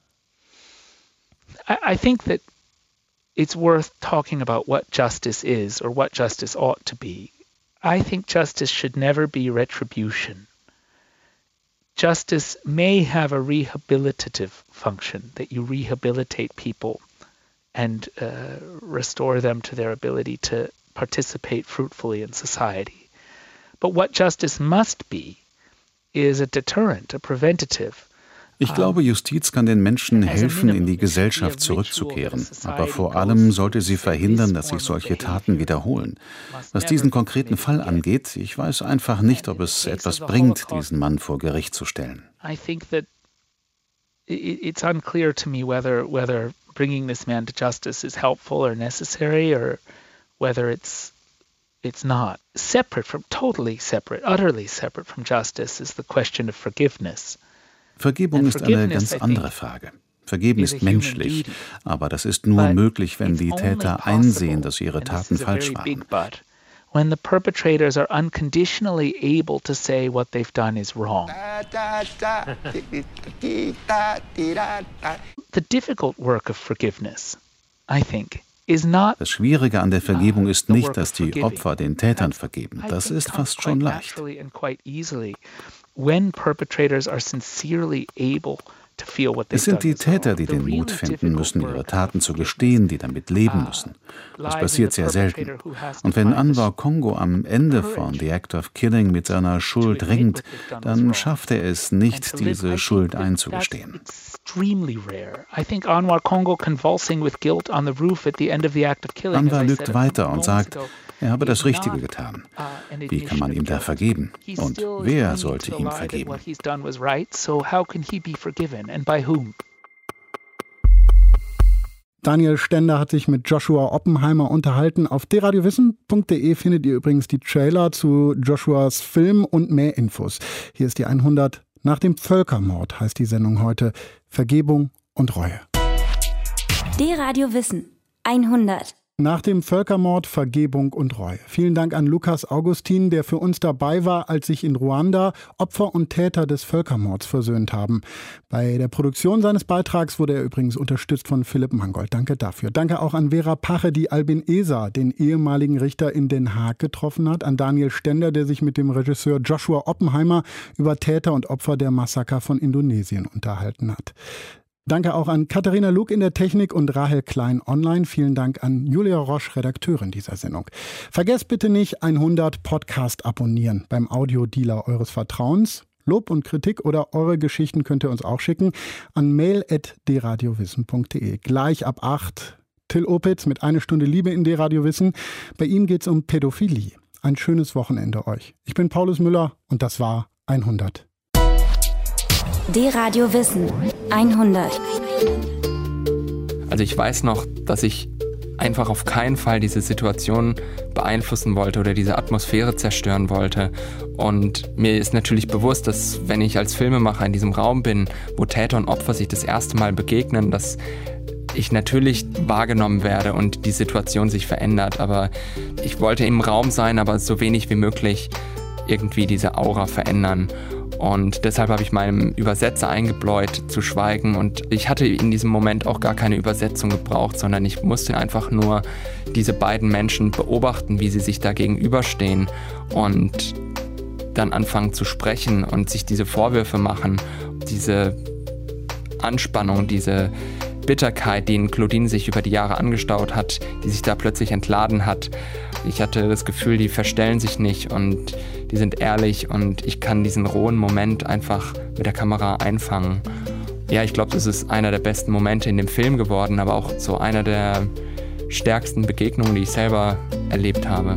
I, I think that it's worth talking about what justice is or what justice ought to be. I think justice should never be retribution. Justice may have a rehabilitative function, that you rehabilitate people and uh, restore them to their ability to participate fruitfully in society. But what justice must be is a deterrent, a preventative.
Ich glaube, Justiz kann den Menschen helfen, in die Gesellschaft zurückzukehren. Aber vor allem sollte sie verhindern, dass sich solche Taten wiederholen. Was diesen konkreten Fall angeht, ich weiß einfach nicht, ob es etwas bringt, diesen Mann vor Gericht zu stellen.
I think that it's unclear to me whether whether bringing this man to justice is helpful or necessary, or whether it's it's not. Separate from, totally separate, utterly separate from justice is the question of forgiveness.
Vergebung ist eine ganz andere Frage. Vergeben ist menschlich, aber das ist nur möglich, wenn die Täter einsehen, dass ihre Taten falsch waren.
When the perpetrators are unconditionally able to say what they've done is wrong. The difficult work of forgiveness, I think, is not.
Das Schwierige an der Vergebung ist nicht, dass die Opfer den Tätern vergeben. Das ist fast schon leicht.
When perpetrators are sincerely able to feel what they've
Es sind die
done.
Täter, die den Mut finden müssen, ihre Taten zu gestehen, die damit leben müssen. Das passiert sehr selten. Und wenn Anwar Congo am Ende von The Act of Killing mit seiner Schuld ringt, dann schafft er es nicht, diese Schuld einzugestehen.
Anwar lügt weiter und sagt,
Er habe das Richtige getan. Wie kann man ihm da vergeben? Und wer sollte ihm vergeben?
Daniel Stender hat sich mit Joshua Oppenheimer unterhalten. Auf d radio wissen punkt d e findet ihr übrigens die Trailer zu Joshuas Film und mehr Infos. Hier ist die hundert. Nach dem Völkermord heißt die Sendung heute Vergebung und Reue.
D-Radio Wissen hundert.
Nach dem Völkermord, Vergebung und Reue. Vielen Dank an Lukas Augustin, der für uns dabei war, als sich in Ruanda Opfer und Täter des Völkermords versöhnt haben. Bei der Produktion seines Beitrags wurde er übrigens unterstützt von Philipp Mangold. Danke dafür. Danke auch an Vera Pache, die Albin Eser, den ehemaligen Richter in Den Haag, getroffen hat. An Daniel Stender, der sich mit dem Regisseur Joshua Oppenheimer über Täter und Opfer der Massaker von Indonesien unterhalten hat. Danke auch an Katharina Luck in der Technik und Rahel Klein online. Vielen Dank an Julia Roche, Redakteurin dieser Sendung. Vergesst bitte nicht hundert Podcast abonnieren beim Audiodealer eures Vertrauens. Lob und Kritik oder eure Geschichten könnt ihr uns auch schicken an mail at d radio wissen punkt d e. Gleich ab acht Till Opitz mit Eine Stunde Liebe in D-Radio Wissen. Bei ihm geht's um Pädophilie. Ein schönes Wochenende euch. Ich bin Paulus Müller und das war hundert.
D-Radio Wissen hundert.
Also ich weiß noch, dass ich einfach auf keinen Fall diese Situation beeinflussen wollte oder diese Atmosphäre zerstören wollte. Und mir ist natürlich bewusst, dass wenn ich als Filmemacher in diesem Raum bin, wo Täter und Opfer sich das erste Mal begegnen, dass ich natürlich wahrgenommen werde und die Situation sich verändert. Aber ich wollte im Raum sein, aber so wenig wie möglich irgendwie diese Aura verändern. Und deshalb habe ich meinem Übersetzer eingebläut, zu schweigen. Und ich hatte in diesem Moment auch gar keine Übersetzung gebraucht, sondern ich musste einfach nur diese beiden Menschen beobachten, wie sie sich da gegenüberstehen und dann anfangen zu sprechen und sich diese Vorwürfe machen. Diese Anspannung, diese Bitterkeit, die in Claudine sich über die Jahre angestaut hat, die sich da plötzlich entladen hat. Ich hatte das Gefühl, die verstellen sich nicht und die sind ehrlich und ich kann diesen rohen Moment einfach mit der Kamera einfangen. Ja, ich glaube, das ist einer der besten Momente in dem Film geworden, aber auch so einer der stärksten Begegnungen, die ich selber erlebt habe.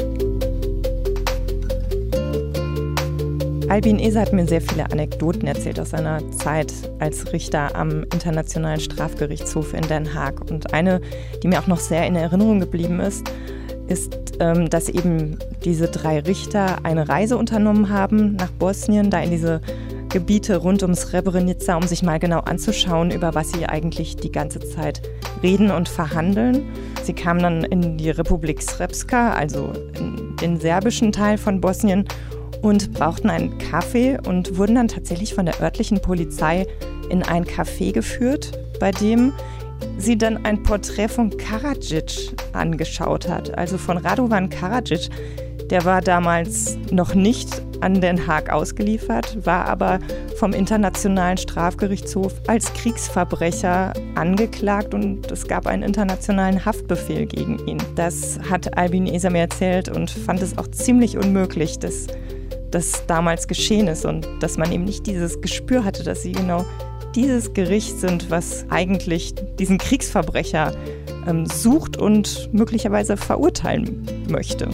Albin Eser hat mir sehr viele Anekdoten erzählt aus seiner Zeit als Richter am Internationalen Strafgerichtshof in Den Haag. Und eine, die mir auch noch sehr in Erinnerung geblieben ist, ist, ähm, dass eben diese drei Richter eine Reise unternommen haben nach Bosnien, da in diese Gebiete rund um Srebrenica, um sich mal genau anzuschauen, über was sie eigentlich die ganze Zeit reden und verhandeln. Sie kamen dann in die Republik Srpska, also in den serbischen Teil von Bosnien, und brauchten einen Kaffee und wurden dann tatsächlich von der örtlichen Polizei in ein Café geführt, bei dem sie dann ein Porträt von Karadzic angeschaut hat, also von Radovan Karadzic. Der war damals noch nicht an Den Haag ausgeliefert, war aber vom Internationalen Strafgerichtshof als Kriegsverbrecher angeklagt und es gab einen internationalen Haftbefehl gegen ihn. Das hat Albin Eser mir erzählt und fand es auch ziemlich unmöglich, dass das damals geschehen ist und dass man eben nicht dieses Gespür hatte, dass sie genau dieses Gericht sind, was eigentlich diesen Kriegsverbrecher ähm, sucht und möglicherweise verurteilen möchte.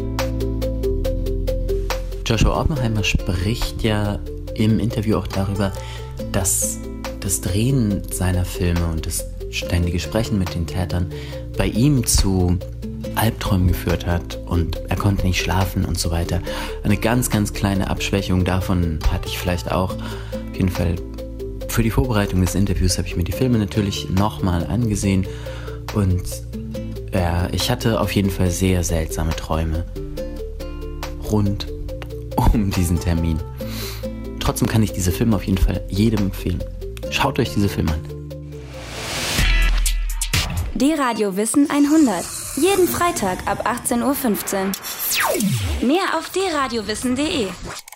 Joshua Oppenheimer spricht ja im Interview auch darüber, dass das Drehen seiner Filme und das ständige Sprechen mit den Tätern bei ihm zu Albträumen geführt hat und er konnte nicht schlafen und so weiter. Eine ganz, ganz kleine Abschwächung davon hatte ich vielleicht auch. Auf jeden Fall für die Vorbereitung des Interviews habe ich mir die Filme natürlich nochmal angesehen und ja, ich hatte auf jeden Fall sehr seltsame Träume rund um diesen Termin. Trotzdem kann ich diese Filme auf jeden Fall jedem empfehlen. Schaut euch diese Filme an.
D-Radio Wissen hundert. Jeden Freitag ab achtzehn Uhr fünfzehn. Mehr auf d radio wissen punkt d e.